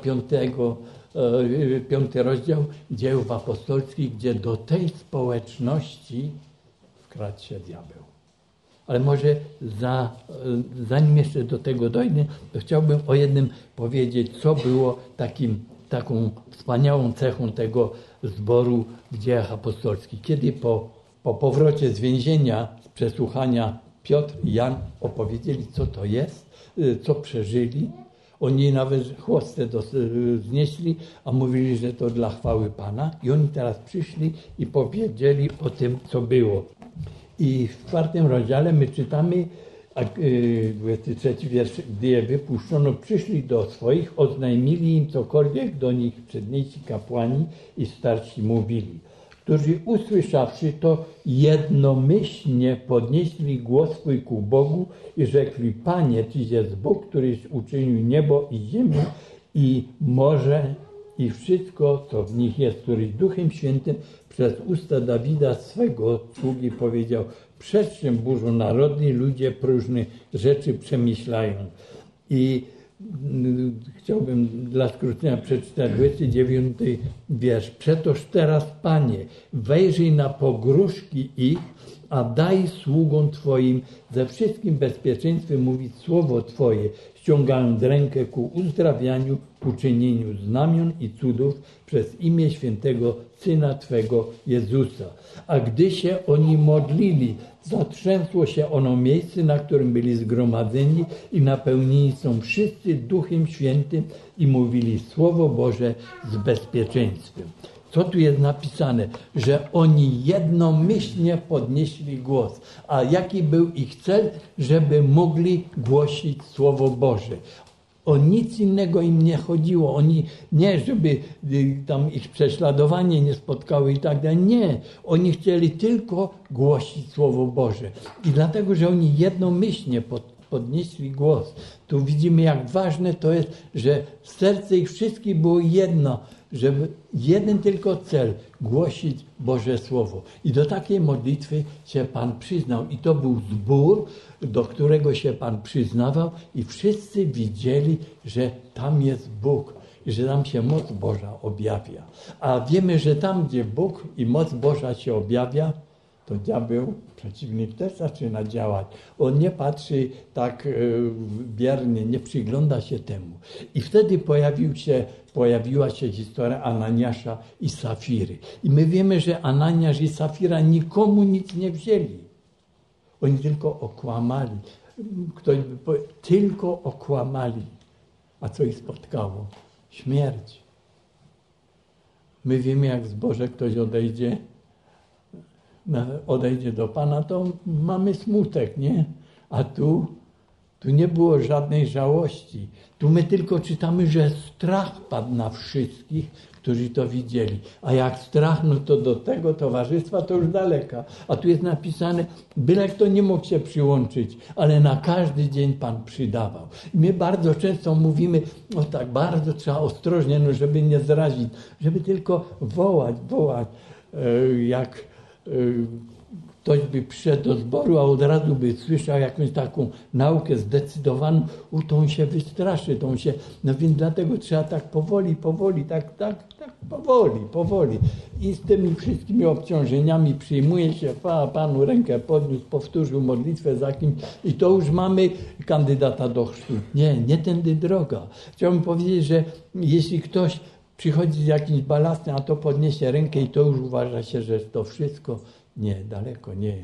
5 rozdział Dziejów Apostolskich, gdzie do tej społeczności wkradł się diabeł. Ale może zanim jeszcze do tego dojdę, to chciałbym o jednym powiedzieć, co było taką wspaniałą cechą tego zboru w Dziejach Apostolskich. Kiedy po powrocie z więzienia, z przesłuchania, Piotr i Jan opowiedzieli, co to jest, co przeżyli. Oni nawet chłostę znieśli, a mówili, że to dla chwały Pana. I oni teraz przyszli i powiedzieli o tym, co było. I w 4 rozdziale my czytamy, 23 wiersz: gdy je wypuszczono, przyszli do swoich, oznajmili im cokolwiek do nich przedniejsi kapłani i starsi mówili, którzy usłyszawszy to, jednomyślnie podnieśli głos swój ku Bogu i rzekli: Panie, Tyś jest Bóg, któryś uczynił niebo i ziemię i morze i wszystko, co w nich jest, któryś Duchem Świętym przez usta Dawida, swego sługi, powiedział: przed czym burzą narody, ludzie próżne rzeczy przemyślają. I chciałbym dla skrócenia przeczytać 29 wiersz. Przetoż teraz, Panie, wejrzyj na pogróżki ich, a daj sługom Twoim ze wszystkim bezpieczeństwem mówić słowo Twoje, ściągając rękę ku uzdrawianiu, ku czynieniu znamion i cudów przez imię świętego Syna Twego Jezusa. A gdy się oni modlili, zatrzęsło się ono miejsce, na którym byli zgromadzeni i napełnieni są wszyscy Duchem Świętym i mówili Słowo Boże z bezpieczeństwem. Co tu jest napisane? Że oni jednomyślnie podnieśli głos. A jaki był ich cel? Żeby mogli głosić Słowo Boże. O nic innego im nie chodziło. Oni nie, żeby tam ich prześladowanie nie spotkało i tak dalej. Nie. Oni chcieli tylko głosić Słowo Boże. I dlatego, że oni jednomyślnie podnieśli głos. Tu widzimy, jak ważne to jest, że serce ich wszystkich było jedno, żeby jeden tylko cel, głosić Boże Słowo. I do takiej modlitwy się Pan przyznał. I to był zbór, do którego się Pan przyznawał i wszyscy widzieli, że tam jest Bóg i że tam się moc Boża objawia. A wiemy, że tam, gdzie Bóg i moc Boża się objawia, to diabeł, przeciwnik też zaczyna działać. On nie patrzy tak biernie, nie przygląda się temu. I wtedy pojawiła się historia Ananiasza i Safiry. I my wiemy, że Ananiasz i Safira nikomu nic nie wzięli. Oni tylko okłamali. Ktoś by powiedział, tylko okłamali. A co ich spotkało? Śmierć. My wiemy, jak z Boże ktoś odejdzie do Pana, to mamy smutek, nie? A tu nie było żadnej żałości. Tu my tylko czytamy, że strach padł na wszystkich, którzy to widzieli. A jak strach, no to do tego towarzystwa to już daleka. A tu jest napisane, byle kto nie mógł się przyłączyć, ale na każdy dzień Pan przydawał. I my bardzo często mówimy, o tak bardzo trzeba ostrożnie, no żeby nie zrazić, żeby tylko wołać, jak ktoś by przyszedł do zboru, a od razu by słyszał jakąś taką naukę zdecydowaną, to on się wystraszy, no więc dlatego trzeba tak powoli, powoli. I z tymi wszystkimi obciążeniami przyjmuje się, Panu rękę podniósł, powtórzył modlitwę za kimś i to już mamy kandydata do chrztu. Nie tędy droga. Chciałbym powiedzieć, że jeśli ktoś przychodzi z jakimś balastem, a to podniesie rękę i to już uważa się, że to wszystko. Nie, daleko nie.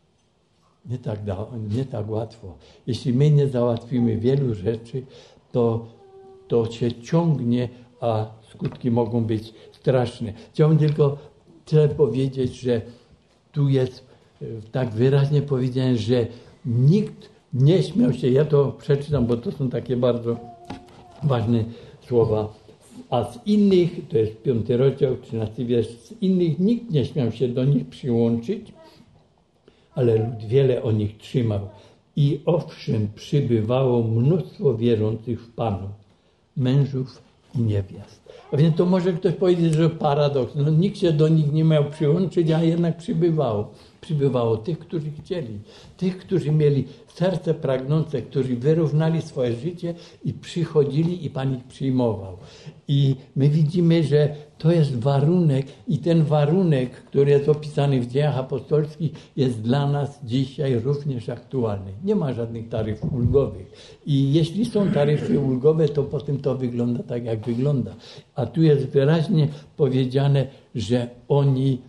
Nie tak łatwo. Jeśli my nie załatwimy wielu rzeczy, to się ciągnie, a skutki mogą być straszne. Chciałbym tylko tyle powiedzieć, że tu jest tak wyraźnie powiedziane, że nikt nie śmiał się, ja to przeczytam, bo to są takie bardzo ważne słowa, a z innych, to jest 5 rozdział, 13 wiersz, z innych nikt nie śmiał się do nich przyłączyć, ale lud wiele o nich trzymał. I owszem, przybywało mnóstwo wierzących w Panu, mężów i niewiast. A więc to może ktoś powiedzieć, że paradoks. No, nikt się do nich nie miał przyłączyć, a jednak przybywało. Przybywało tych, którzy chcieli. Tych, którzy mieli serce pragnące, którzy wyrównali swoje życie i przychodzili i Pan ich przyjmował. I my widzimy, że to jest warunek i ten warunek, który jest opisany w Dziejach Apostolskich, jest dla nas dzisiaj również aktualny. Nie ma żadnych taryf ulgowych. I jeśli są taryfy ulgowe, to potem to wygląda tak, jak wygląda. A tu jest wyraźnie powiedziane, że oni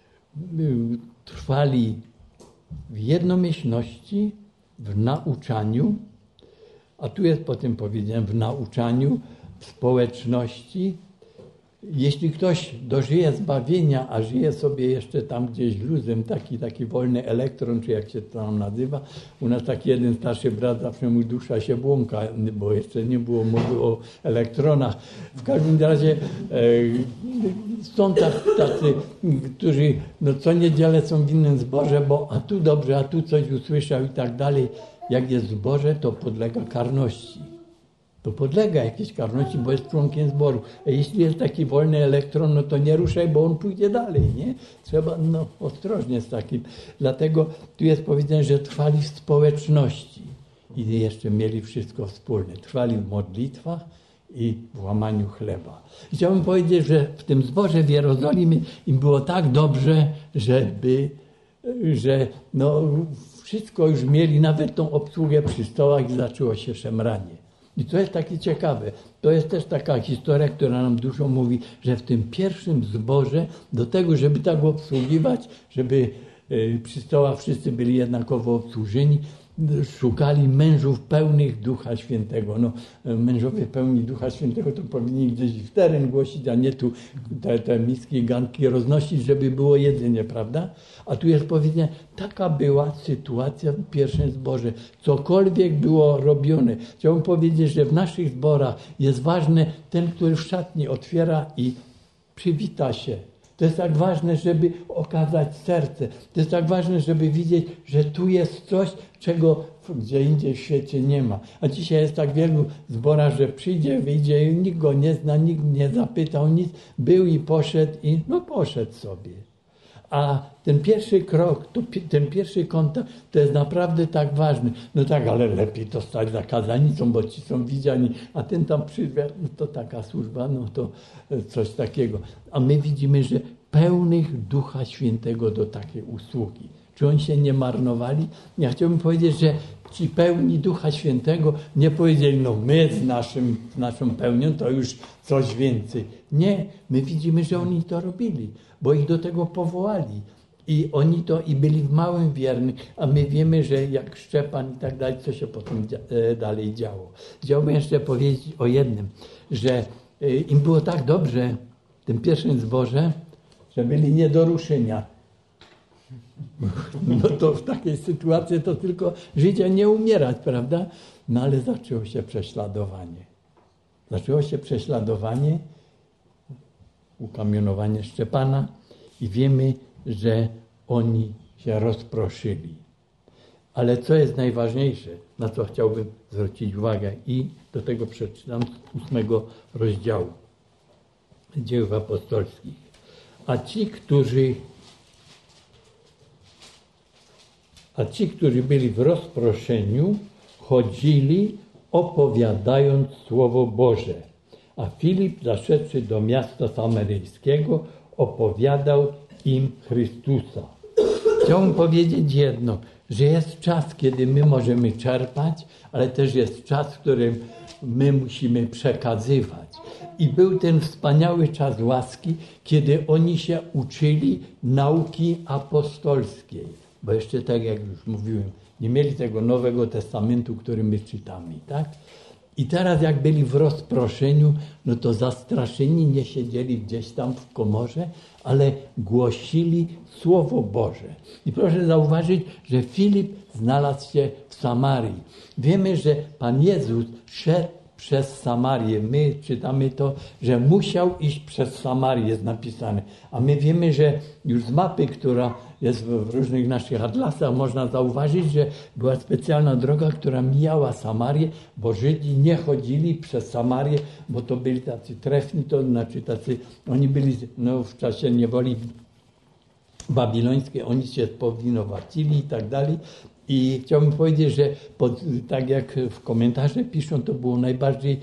trwali w jednomyślności, w nauczaniu, a tu jest potem powiedziane w nauczaniu, w społeczności. Jeśli ktoś dożyje zbawienia, a żyje sobie jeszcze tam gdzieś luzem, taki wolny elektron, czy jak się to tam nazywa, u nas taki jeden starszy brat zawsze mówi, dusza się błąka, bo jeszcze nie było mowy o elektronach. W każdym razie są tacy, którzy co niedzielę są w innym zborze, bo a tu dobrze, a tu coś usłyszał i tak dalej. Jak jest w zborze, to podlega karności. To podlega jakiejś karności, bo jest członkiem zboru. A jeśli jest taki wolny elektron, no to nie ruszaj, bo on pójdzie dalej, nie? Trzeba ostrożnie z takim. Dlatego tu jest powiedziane, że trwali w społeczności i jeszcze mieli wszystko wspólne. Trwali w modlitwach i w łamaniu chleba. Chciałbym powiedzieć, że w tym zborze w Jerozolimie im było tak dobrze, że wszystko już mieli, nawet tą obsługę przy stołach i zaczęło się szemranie. I to jest takie ciekawe. To jest też taka historia, która nam dużo mówi, że w tym pierwszym zborze do tego, żeby tak obsługiwać, żeby przy stołach wszyscy byli jednakowo obsłużeni, szukali mężów pełnych Ducha Świętego. No, mężowie pełni Ducha Świętego to powinni gdzieś w teren głosić, a nie tu te miski, garnki roznosić, żeby było jedzenie, prawda? A tu jest powiedziane, taka była sytuacja w pierwszym zborze. Cokolwiek było robione. Chciałbym powiedzieć, że w naszych zborach jest ważny ten, który w szatni otwiera i przywita się. To jest tak ważne, żeby okazać serce. To jest tak ważne, żeby widzieć, że tu jest coś, czego gdzie indziej w świecie nie ma. A dzisiaj jest tak wielu zborach, że przyjdzie, wyjdzie, nikt go nie zna, nikt nie zapytał nic, był i poszedł i no poszedł sobie. A ten pierwszy krok, ten pierwszy kontakt, to jest naprawdę tak ważny. No tak, ale lepiej to stać za kazanicą, bo ci są widziani, a ten tam przyjdzie, no to taka służba, no to coś takiego. A my widzimy, że pełnych Ducha Świętego do takiej usługi. Czy oni się nie marnowali? Ja chciałbym powiedzieć, że ci pełni Ducha Świętego nie powiedzieli, no my z naszą pełnią to już coś więcej. Nie, my widzimy, że oni to robili, bo ich do tego powołali. I oni to i byli w małym wierni, a my wiemy, że jak Szczepan i tak dalej, co się potem dalej działo. Chciałbym jeszcze powiedzieć o jednym, że im było tak dobrze w tym pierwszym zborze, że byli nie do ruszenia. No to w takiej sytuacji to tylko żyć, a nie umierać, prawda? No ale zaczęło się prześladowanie. Zaczęło się prześladowanie, ukamionowanie Szczepana i wiemy, że oni się rozproszyli. Ale co jest najważniejsze, na co chciałbym zwrócić uwagę i do tego przeczytam z 8 rozdziału Dzieł Apostolskich. A ci, którzy byli w rozproszeniu, chodzili, opowiadając Słowo Boże. A Filip, zaszedłszy do miasta samaryjskiego, opowiadał im Chrystusa. Chciałbym powiedzieć jedno, że jest czas, kiedy my możemy czerpać, ale też jest czas, w którym my musimy przekazywać. I był ten wspaniały czas łaski, kiedy oni się uczyli nauki apostolskiej. Bo jeszcze tak jak już mówiłem, nie mieli tego Nowego Testamentu, który my czytamy, tak? I teraz jak byli w rozproszeniu, no to zastraszeni nie siedzieli gdzieś tam w komorze, ale głosili Słowo Boże. I proszę zauważyć, że Filip znalazł się w Samarii. Wiemy, że Pan Jezus szedł przez Samarię. My czytamy to, że musiał iść przez Samarię, jest napisane. A my wiemy, że już z mapy, która jest w różnych naszych atlasach, można zauważyć, że była specjalna droga, która mijała Samarię, bo Żydzi nie chodzili przez Samarię, bo to byli tacy trefni, to znaczy tacy, oni byli w czasie niewoli babilońskiej, oni się spowinowacili i tak dalej. I chciałbym powiedzieć, że tak jak w komentarze piszą, to było najbardziej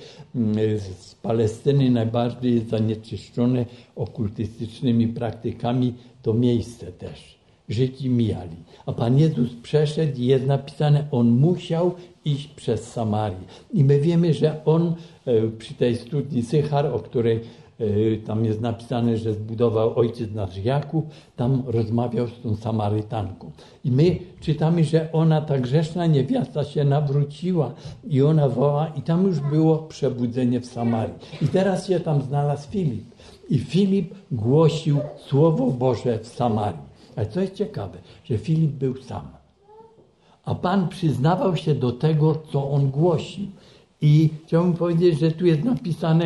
z Palestyny, najbardziej zanieczyszczone okultystycznymi praktykami to miejsce też. Żydzi mijali. A Pan Jezus przeszedł i jest napisane, On musiał iść przez Samarię. I my wiemy, że On przy tej studni Sychar, o której tam jest napisane, że zbudował ojciec nasz Jakub, tam rozmawiał z tą Samarytanką. I my czytamy, że ona, ta grzeszna niewiasta się nawróciła i ona woła i tam już było przebudzenie w Samarii. I teraz się tam znalazł Filip. I Filip głosił Słowo Boże w Samarii. Ale co jest ciekawe, że Filip był sam. A Pan przyznawał się do tego, co on głosił. I chciałbym powiedzieć, że tu jest napisane,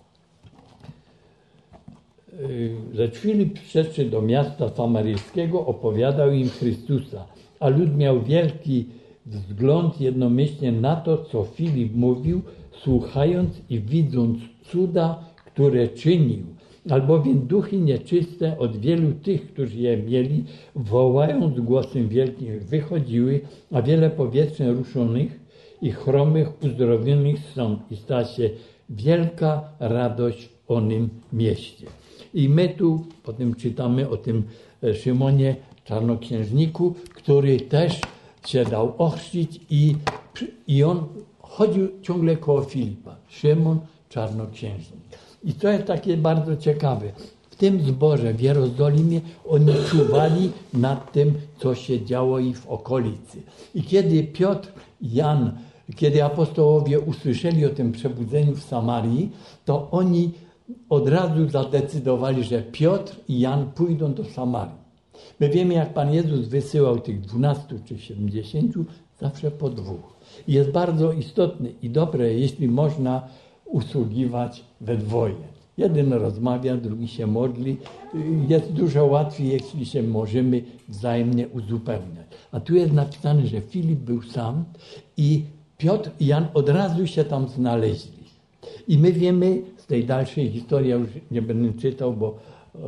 lecz Filip wszedłszy do miasta samaryjskiego opowiadał im Chrystusa, a lud miał wielki wzgląd jednomyślnie na to, co Filip mówił, słuchając i widząc cuda, które czynił. Albowiem duchy nieczyste od wielu tych, którzy je mieli, wołając głosem wielkim, wychodziły, a wiele powietrzeń ruszonych i chromych uzdrowionych są. I stała się wielka radość w onym mieście. I my tu potem czytamy o tym Szymonie Czarnoksiężniku, który też się dał ochrzcić i on chodził ciągle koło Filipa. Szymon Czarnoksiężnik. I to jest takie bardzo ciekawe. W tym zborze w Jerozolimie oni czuwali nad tym, co się działo ich w okolicy. I kiedy Piotr i Jan, kiedy apostołowie usłyszeli o tym przebudzeniu w Samarii, to oni od razu zadecydowali, że Piotr i Jan pójdą do Samarii. My wiemy, jak Pan Jezus wysyłał tych 12 czy 70, zawsze po 2. I jest bardzo istotne i dobre, jeśli można usługiwać we dwoje. Jeden rozmawia, drugi się modli. Jest dużo łatwiej, jeśli się możemy wzajemnie uzupełniać. A tu jest napisane, że Filip był sam i Piotr i Jan od razu się tam znaleźli. I my wiemy z tej dalszej historii, ja już nie będę czytał, bo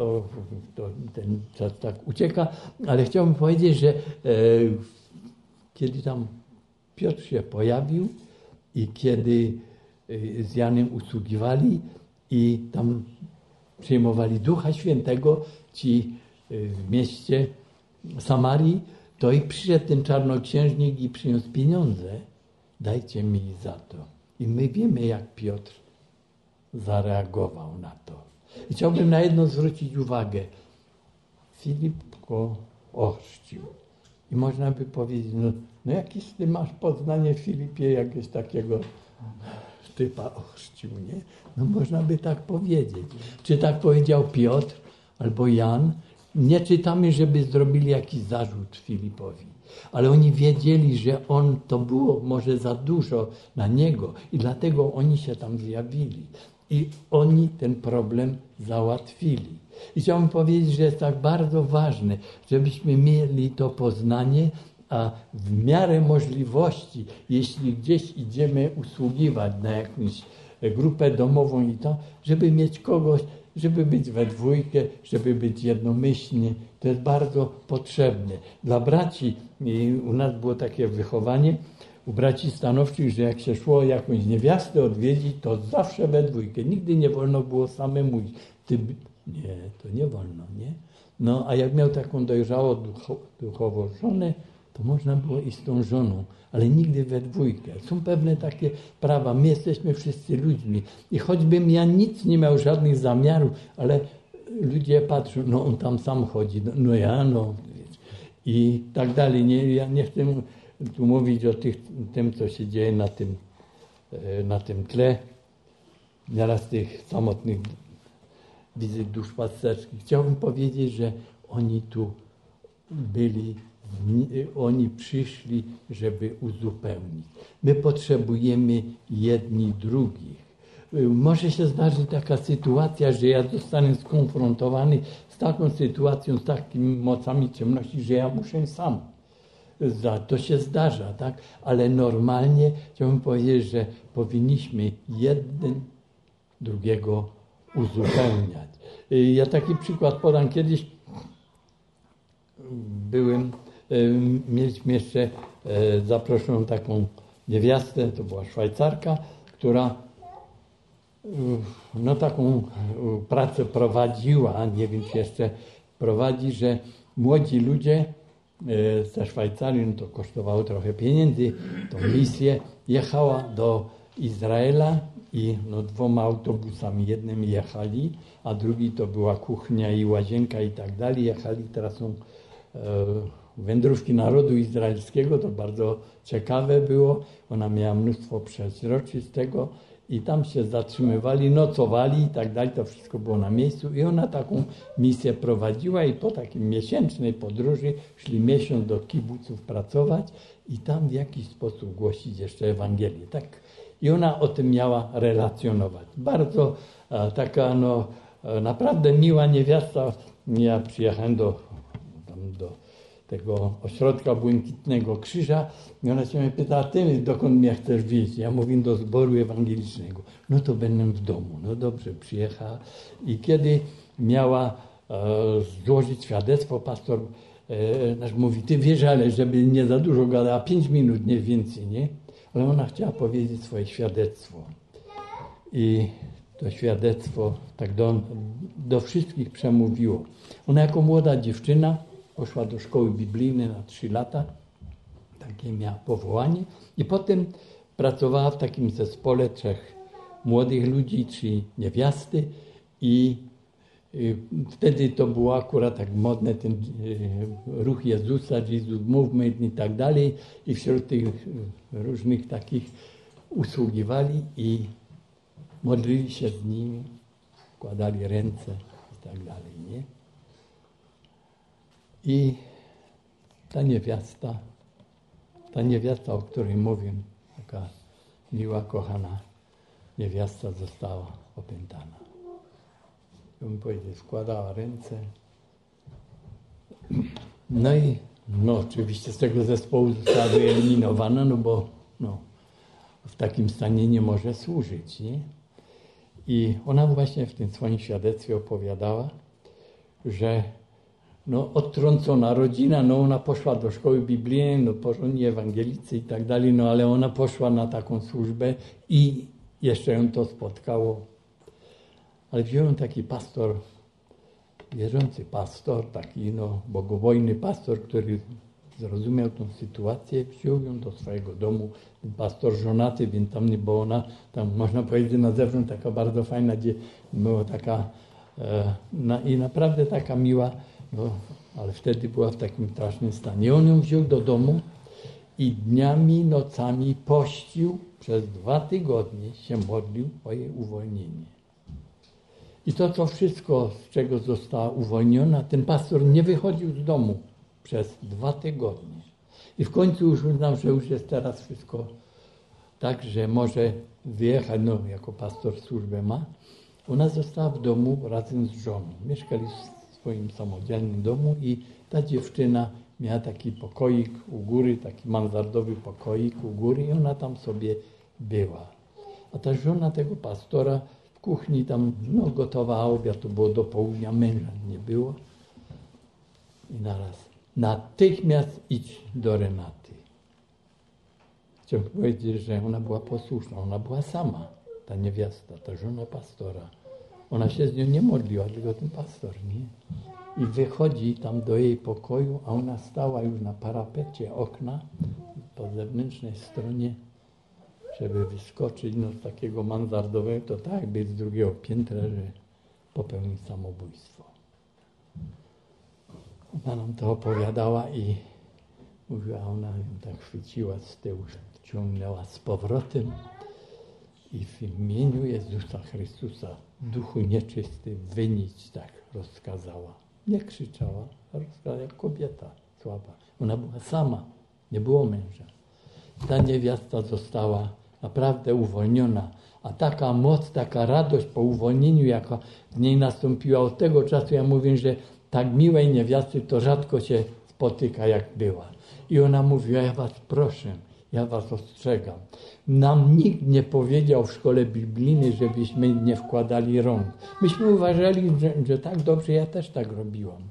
ten czas tak ucieka, ale chciałbym powiedzieć, że kiedy tam Piotr się pojawił i kiedy z Janem usługiwali i tam przyjmowali Ducha Świętego ci w mieście Samarii, to i przyszedł ten czarnoksiężnik i przyniósł pieniądze. Dajcie mi za to. I my wiemy, jak Piotr zareagował na to. I chciałbym na jedno zwrócić uwagę. Filip go ochrzcił. I można by powiedzieć, no jakiś ty masz poznanie, Filipie, jakiegoś takiego typa ochrzcił, nie? No można by tak powiedzieć. Czy tak powiedział Piotr albo Jan? Nie czytamy, żeby zrobili jakiś zarzut Filipowi. Ale oni wiedzieli, że to było może za dużo na niego i dlatego oni się tam zjawili. I oni ten problem załatwili. I chciałbym powiedzieć, że jest tak bardzo ważne, żebyśmy mieli to poznanie, a w miarę możliwości, jeśli gdzieś idziemy usługiwać na jakąś grupę domową i to, żeby mieć kogoś, żeby być we dwójkę, żeby być jednomyślnie. To jest bardzo potrzebne. Dla braci, u nas było takie wychowanie, u braci stanowczych, że jak się szło jakąś niewiastę odwiedzić, to zawsze we dwójkę. Nigdy nie wolno było samemu iść. Nie, to nie wolno, nie? No, a jak miał taką dojrzałą duchowo żonę, to można było iść z tą żoną, ale nigdy we dwójkę. Są pewne takie prawa. My jesteśmy wszyscy ludźmi. I choćbym ja nic nie miał, żadnych zamiarów, ale ludzie patrzą, no on tam sam chodzi, no i tak dalej. Nie, ja nie chcę tu mówić o tym, co się dzieje na tym tle. Nieraz tych samotnych wizyt duszpasterskich. Chciałbym powiedzieć, że oni tu byli, oni przyszli, żeby uzupełnić. My potrzebujemy jedni drugich. Może się zdarzyć taka sytuacja, że ja zostanę skonfrontowany z taką sytuacją, z takimi mocami ciemności, że ja muszę sam. To się zdarza, tak? Ale normalnie chciałbym powiedzieć, że powinniśmy jeden drugiego uzupełniać. Ja taki przykład podam. Kiedyś mieliśmy jeszcze zaproszoną taką niewiastę, to była Szwajcarka, która taką pracę prowadziła, nie wiem czy jeszcze prowadzi, że młodzi ludzie ze Szwajcarii, to kosztowało trochę pieniędzy, tą misję, jechała do Izraela i 2 autobusami, jednym jechali, a drugi to była kuchnia i łazienka i tak dalej, jechali, teraz są wędrówki narodu izraelskiego, to bardzo ciekawe było, ona miała mnóstwo przeźroczyć z tego i tam się zatrzymywali, nocowali i tak dalej, to wszystko było na miejscu i ona taką misję prowadziła i po takiej miesięcznej podróży szli miesiąc do kibuców pracować i tam w jakiś sposób głosić jeszcze Ewangelię. Tak. I ona o tym miała relacjonować. Bardzo taka naprawdę miła niewiasta. Ja przyjechałem do tego ośrodka Błękitnego Krzyża i ona się mnie pyta, ty dokąd mnie chcesz wieźć? Ja mówię, do zboru ewangelicznego. No to będę w domu. No dobrze, przyjechała i kiedy miała złożyć świadectwo, pastor nasz mówi, ty wiesz, ale żeby nie za dużo gadała, 5 minut, nie więcej, nie? Ale ona chciała powiedzieć swoje świadectwo. I to świadectwo tak do wszystkich przemówiło. Ona jako młoda dziewczyna poszła do szkoły biblijnej na 3 lata, takie miała powołanie i potem pracowała w takim zespole 3 młodych ludzi, 3 niewiasty i Wtedy to było akurat tak modne, ten ruch Jezusa, Jesus Movement i tak dalej. I wśród tych różnych takich usługiwali i modlili się z nimi, kładali ręce i tak dalej, nie? I ta niewiasta, o której mówię, taka miła, kochana niewiasta została opętana. Bym powiedział, składała ręce. No i oczywiście z tego zespołu została wyeliminowana, bo w takim stanie nie może służyć, nie? I ona właśnie w tym swoim świadectwie opowiadała, że odtrącona rodzina, ona poszła do szkoły biblijnej, porządni ewangelicy i tak dalej, ale ona poszła na taką służbę i jeszcze ją to spotkało. Ale wziął ją taki pastor, wierzący pastor, taki bogobojny pastor, który zrozumiał tą sytuację, wziął ją do swojego domu. Ten pastor żonaty, więc tam nie było ona, tam można powiedzieć na zewnątrz taka bardzo fajna, gdzie była taka i naprawdę taka miła, ale wtedy była w takim strasznym stanie. On ją wziął do domu i dniami, nocami pościł, przez 2 tygodnie się modlił o jej uwolnienie. I to wszystko, z czego została uwolniona, ten pastor nie wychodził z domu przez 2 tygodnie. I w końcu już uznał, że już jest teraz wszystko tak, że może wyjechać, jako pastor służbę ma. Ona została w domu razem z żoną. Mieszkali w swoim samodzielnym domu i ta dziewczyna miała taki pokoik u góry, taki mansardowy pokoik u góry i ona tam sobie była. A ta żona tego pastora w kuchni tam gotowała obiad, to było do południa, męża nie było. I natychmiast idź do Renaty. Chciałbym powiedzieć, że ona była posłuszna, ona była sama, ta niewiasta, ta żona pastora. Ona się z nią nie modliła, tylko ten pastor, nie? I wychodzi tam do jej pokoju, a ona stała już na parapecie okna po zewnętrznej stronie, żeby wyskoczyć z takiego mansardowego, to tak jakby z 2. piętra, że popełnić samobójstwo. Ona nam to opowiadała i mówiła, ona ją tak chwyciła z tyłu, ciągnęła z powrotem i w imieniu Jezusa Chrystusa, duchu nieczysty, wynić, tak rozkazała. Nie krzyczała, rozkazała jak kobieta słaba. Ona była sama, nie było męża. Ta niewiasta została naprawdę uwolniona, a taka moc, taka radość po uwolnieniu, jaka w niej nastąpiła od tego czasu, ja mówię, że tak miłej niewiasty to rzadko się spotyka, jak była. I ona mówiła, ja was proszę, ja was ostrzegam. Nam nikt nie powiedział w szkole biblijnej, żebyśmy nie wkładali rąk. Myśmy uważali, że tak dobrze, ja też tak robiłam.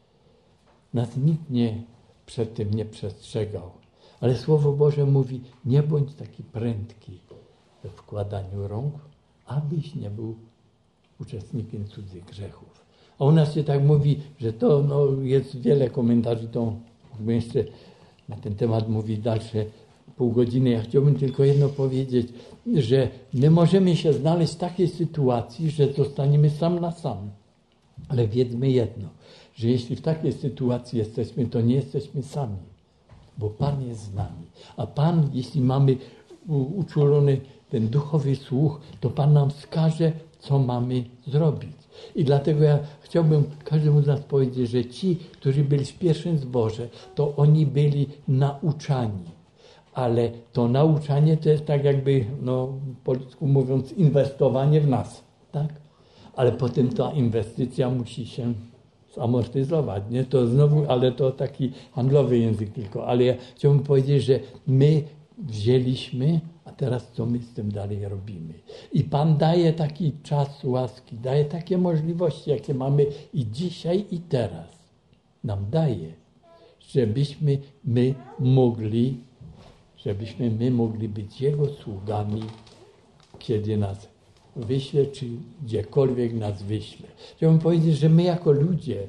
Nas nikt przed tym nie przestrzegał. Ale Słowo Boże mówi, nie bądź taki prędki we wkładaniu rąk, abyś nie był uczestnikiem cudzych grzechów. A u nas się tak mówi, że to jest wiele komentarzy, to mógłbym jeszcze na ten temat mówić dalsze pół godziny. Ja chciałbym tylko jedno powiedzieć, że my możemy się znaleźć w takiej sytuacji, że zostaniemy sam na sam. Ale wiedzmy jedno, że jeśli w takiej sytuacji jesteśmy, to nie jesteśmy sami, bo Pan jest z nami. A Pan, jeśli mamy uczulony ten duchowy słuch, to Pan nam wskaże, co mamy zrobić. I dlatego ja chciałbym każdemu z nas powiedzieć, że ci, którzy byli w pierwszym zborze, to oni byli nauczani. Ale to nauczanie to jest tak jakby, po ludzku mówiąc, inwestowanie w nas, tak? Ale potem ta inwestycja musi się zamortyzować, nie? To znowu, ale to taki handlowy język tylko. Ale ja chciałbym powiedzieć, że my wzięliśmy, a teraz co my z tym dalej robimy? I Pan daje taki czas łaski, daje takie możliwości, jakie mamy i dzisiaj, i teraz. Nam daje, żebyśmy my mogli być Jego sługami, kiedy nas wyśle, czy gdziekolwiek nas wyśle. Chciałbym powiedzieć, że my jako ludzie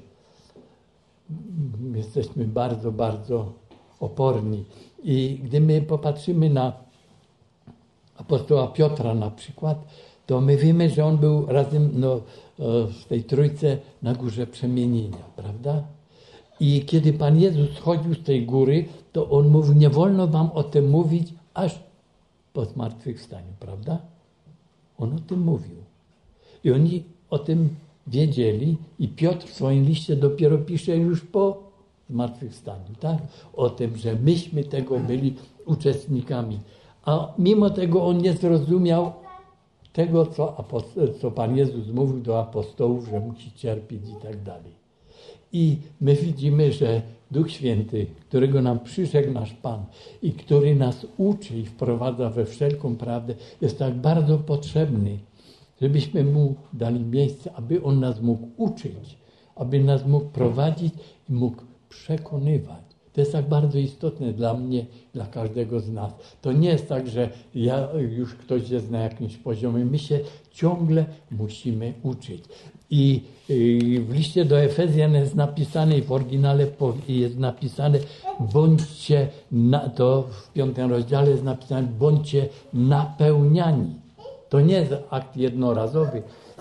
jesteśmy bardzo, bardzo oporni. I gdy my popatrzymy na apostoła Piotra na przykład, to my wiemy, że on był razem w tej trójce na górze przemienienia, prawda? I kiedy Pan Jezus schodził z tej góry, to on mówił, nie wolno wam o tym mówić, aż po zmartwychwstaniu, prawda? On o tym mówił. I oni o tym wiedzieli i Piotr w swoim liście dopiero pisze już po zmartwychwstaniu, tak? O tym, że myśmy tego byli uczestnikami. A mimo tego on nie zrozumiał tego, co Pan Jezus mówił do apostołów, że musi cierpieć i tak dalej. I my widzimy, że Duch Święty, którego nam przyszedł nasz Pan i który nas uczy i wprowadza we wszelką prawdę, jest tak bardzo potrzebny, żebyśmy Mu dali miejsce, aby On nas mógł uczyć, aby nas mógł prowadzić i mógł przekonywać. To jest tak bardzo istotne dla mnie, dla każdego z nas. To nie jest tak, że już ktoś jest na jakimś poziomie. My się ciągle musimy uczyć. I w liście do Efezjan jest napisane, i w oryginale jest napisane, bądźcie, to w 5 rozdziale jest napisane, bądźcie napełniani. To nie jest akt jednorazowy,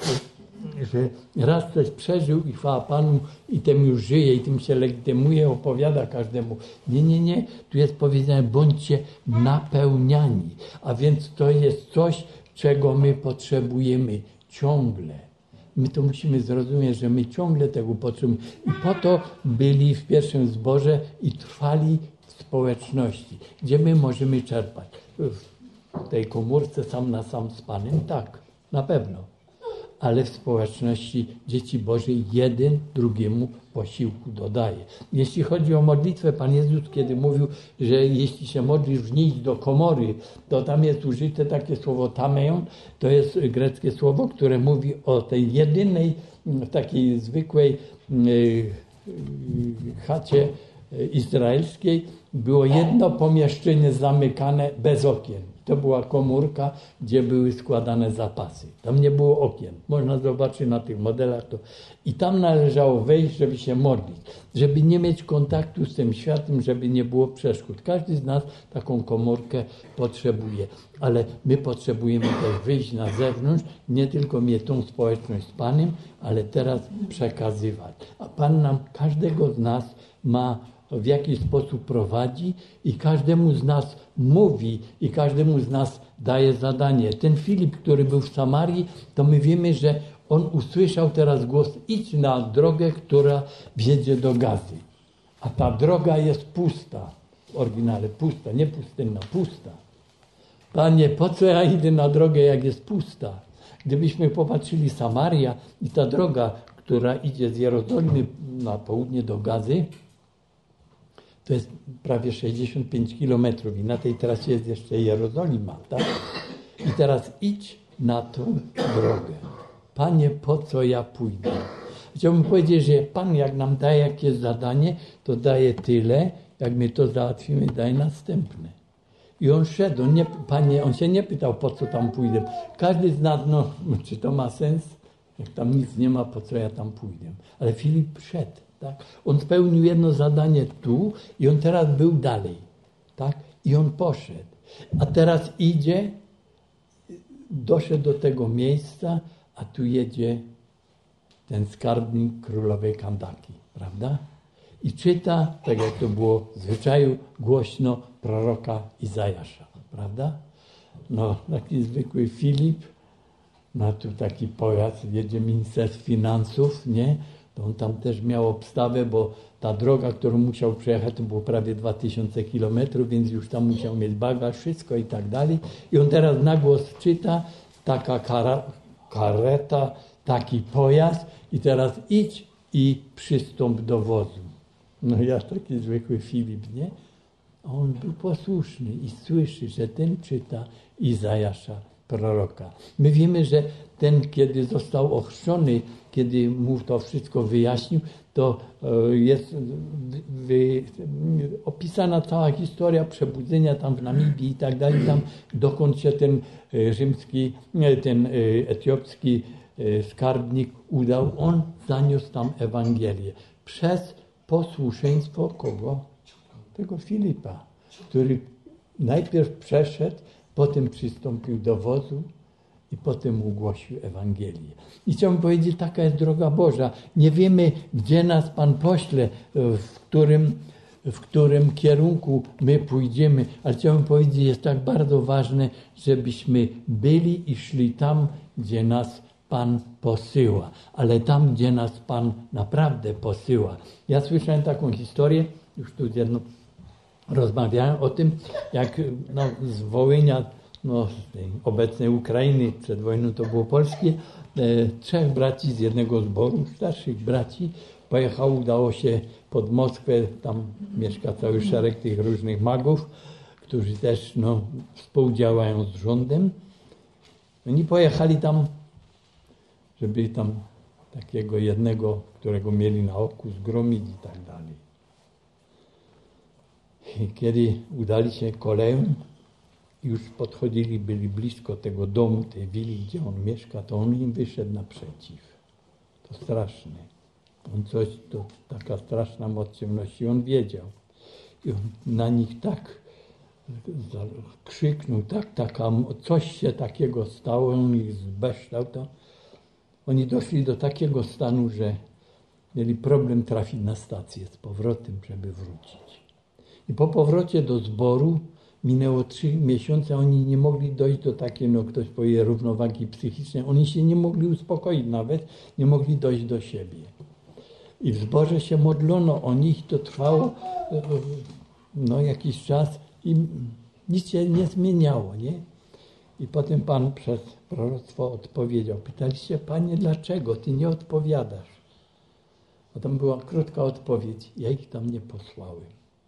że raz coś przeżył i chwała Panu i tym już żyje i tym się legitymuje, opowiada każdemu. Nie. Tu jest powiedziane, bądźcie napełniani. A więc to jest coś, czego my potrzebujemy ciągle. My to musimy zrozumieć, że my ciągle tego potrzebujemy. I po to byli w pierwszym zborze i trwali w społeczności, gdzie my możemy czerpać. W tej komórce sam na sam z Panem? Tak, na pewno. Ale w społeczności dzieci Bożej jeden drugiemu posiłku dodaje. Jeśli chodzi o modlitwę, Pan Jezus kiedy mówił, że jeśli się modlisz, wnieść do komory, to tam jest użyte takie słowo tameion, to jest greckie słowo, które mówi o tej jedynej, takiej zwykłej chacie izraelskiej. Było jedno pomieszczenie zamykane bez okien. To była komórka, gdzie były składane zapasy. Tam nie było okien. Można zobaczyć na tych modelach to. I tam należało wejść, żeby się modlić. Żeby nie mieć kontaktu z tym światem, żeby nie było przeszkód. Każdy z nas taką komórkę potrzebuje. Ale my potrzebujemy też wyjść na zewnątrz, nie tylko mieć tą społeczność z Panem, ale teraz przekazywać. A Pan nam, każdego z nas ma w jaki sposób prowadzi i każdemu z nas mówi i każdemu z nas daje zadanie. Ten Filip, który był w Samarii, to my wiemy, że on usłyszał teraz głos, idź na drogę, która wiedzie do Gazy. A ta droga jest pusta. W oryginale pusta, nie pustynna, pusta. Panie, po co ja idę na drogę, jak jest pusta? Gdybyśmy popatrzyli Samaria i ta droga, która idzie z Jerozolimy na południe do Gazy, to jest prawie 65 kilometrów i na tej trasie jest jeszcze Jerozolima, tak? I teraz idź na tą drogę. Panie, po co ja pójdę? Chciałbym powiedzieć, że Pan jak nam daje jakieś zadanie, to daje tyle, jak my to załatwimy, daje następne. I on szedł, on się nie pytał, po co tam pójdę. Każdy z nas, czy to ma sens? Jak tam nic nie ma, po co ja tam pójdę? Ale Filip szedł. Tak? On spełnił jedno zadanie tu i on teraz był dalej. Tak? I on poszedł. A teraz idzie, doszedł do tego miejsca, a tu jedzie ten skarbnik królowej Kandaki. Prawda? I czyta, tak jak to było w zwyczaju, głośno proroka Izajasza. Prawda? Taki zwykły Filip, tu taki pojazd, jedzie Ministerstw Finansów, nie? To on tam też miał obstawę, bo ta droga, którą musiał przejechać, to było prawie 2000 kilometrów, więc już tam musiał mieć bagaż, wszystko i tak dalej. I on teraz na głos czyta, taka kareta, taki pojazd i teraz idź i przystąp do wozu. Ja taki zwykły Filip, nie? A on był posłuszny i słyszy, że ten czyta Izajasza, proroka. My wiemy, że ten, kiedy został ochrzczony, kiedy mu to wszystko wyjaśnił, to jest opisana cała historia przebudzenia tam w Namibii i tak dalej, tam dokąd się ten ten etiopski skarbnik udał, on zaniósł tam Ewangelię. Przez posłuszeństwo kogo? Tego Filipa, który najpierw przeszedł, potem przystąpił do wozu i potem ugłosił Ewangelię. I chciałbym powiedzieć, taka jest droga Boża. Nie wiemy, gdzie nas Pan pośle, w którym kierunku my pójdziemy, ale chciałbym powiedzieć, jest tak bardzo ważne, żebyśmy byli i szli tam, gdzie nas Pan posyła, ale tam, gdzie nas Pan naprawdę posyła. Ja słyszałem taką historię, już tu jedno rozmawiałem o tym, jak z Wołynia, z tej obecnej Ukrainy, przed wojną to było polskie, 3 braci z jednego zboru, starszych braci, pojechało, udało się pod Moskwę, tam mieszka cały szereg tych różnych magów, którzy też współdziałają z rządem. Oni pojechali tam, żeby tam takiego jednego, którego mieli na oku, zgromić i tak dalej. I kiedy udali się koleją, już podchodzili, byli blisko tego domu, tej willi, gdzie on mieszka, to on im wyszedł naprzeciw. To straszne. On coś, to taka straszna moc ciemności, on wiedział. I on na nich tak krzyknął, coś się takiego stało, on ich zbeształ, to oni doszli do takiego stanu, że mieli problem trafić na stację z powrotem, żeby wrócić. I po powrocie do zboru minęło 3 miesiące, oni nie mogli dojść do takiej, ktoś powie, równowagi psychicznej. Oni się nie mogli uspokoić nawet, nie mogli dojść do siebie. I w zborze się modlono o nich, to trwało jakiś czas i nic się nie zmieniało, nie? I potem Pan przez proroctwo odpowiedział. Pytaliście, Panie, dlaczego Ty nie odpowiadasz? A tam była krótka odpowiedź. Ja ich tam nie posłałem.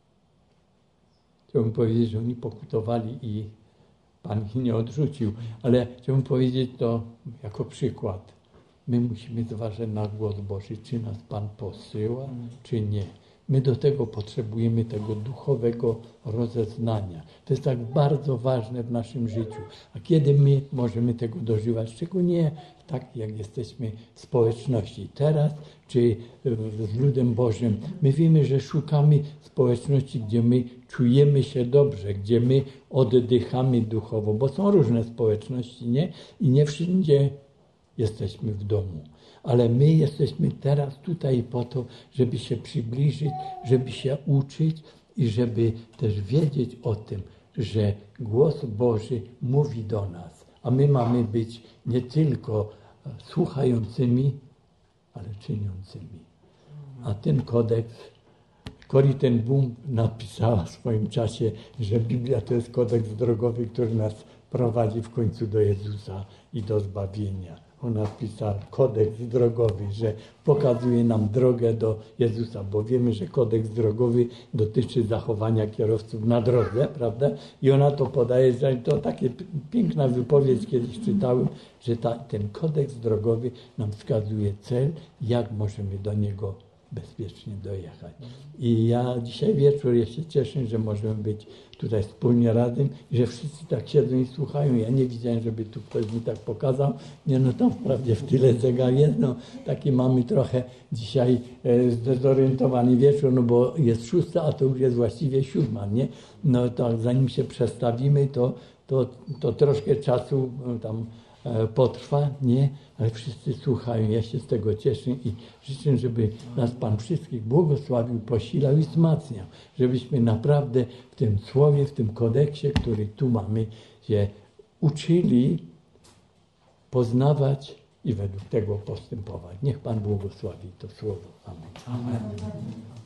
Chciałbym powiedzieć, że oni pokutowali i Pan ich nie odrzucił. Ale chciałbym powiedzieć to jako przykład. My musimy zważać na głos Boży, czy nas Pan posyła, czy nie. My do tego potrzebujemy tego duchowego rozeznania. To jest tak bardzo ważne w naszym życiu. A kiedy my możemy tego dożywać? Szczególnie tak, jak jesteśmy w społeczności teraz, czy z ludem Bożym. My wiemy, że szukamy społeczności, gdzie my czujemy się dobrze, gdzie my oddychamy duchowo, bo są różne społeczności, nie? I nie wszędzie jesteśmy w domu. Ale my jesteśmy teraz tutaj po to, żeby się przybliżyć, żeby się uczyć i żeby też wiedzieć o tym, że głos Boży mówi do nas. A my mamy być nie tylko słuchającymi, ale czyniącymi. A ten kodeks, Corrie ten Boom napisała w swoim czasie, że Biblia to jest kodeks drogowy, który nas prowadzi w końcu do Jezusa i do zbawienia. Ona napisała kodeks drogowy, że pokazuje nam drogę do Jezusa, bo wiemy, że kodeks drogowy dotyczy zachowania kierowców na drodze, prawda? I ona to podaje, że to takie piękna wypowiedź, kiedyś czytałem, że ten kodeks drogowy nam wskazuje cel, jak możemy do niego bezpiecznie dojechać. I ja dzisiaj wieczór się cieszę, że możemy być tutaj wspólnie razem i że wszyscy tak siedzą i słuchają. Ja nie widziałem, żeby tu ktoś mi tak pokazał. Tam wprawdzie w tyle zegar jest, taki mamy trochę dzisiaj zdezorientowany wieczór, bo jest 6, a to już jest właściwie 7, nie? To zanim się przestawimy, to troszkę czasu tam potrwa, nie? Ale wszyscy słuchają. Ja się z tego cieszę i życzę, żeby nas Pan wszystkich błogosławił, posilał i wzmacniał. Żebyśmy naprawdę w tym słowie, w tym kodeksie, który tu mamy, się uczyli poznawać i według tego postępować. Niech Pan błogosławi to słowo. Amen. Amen.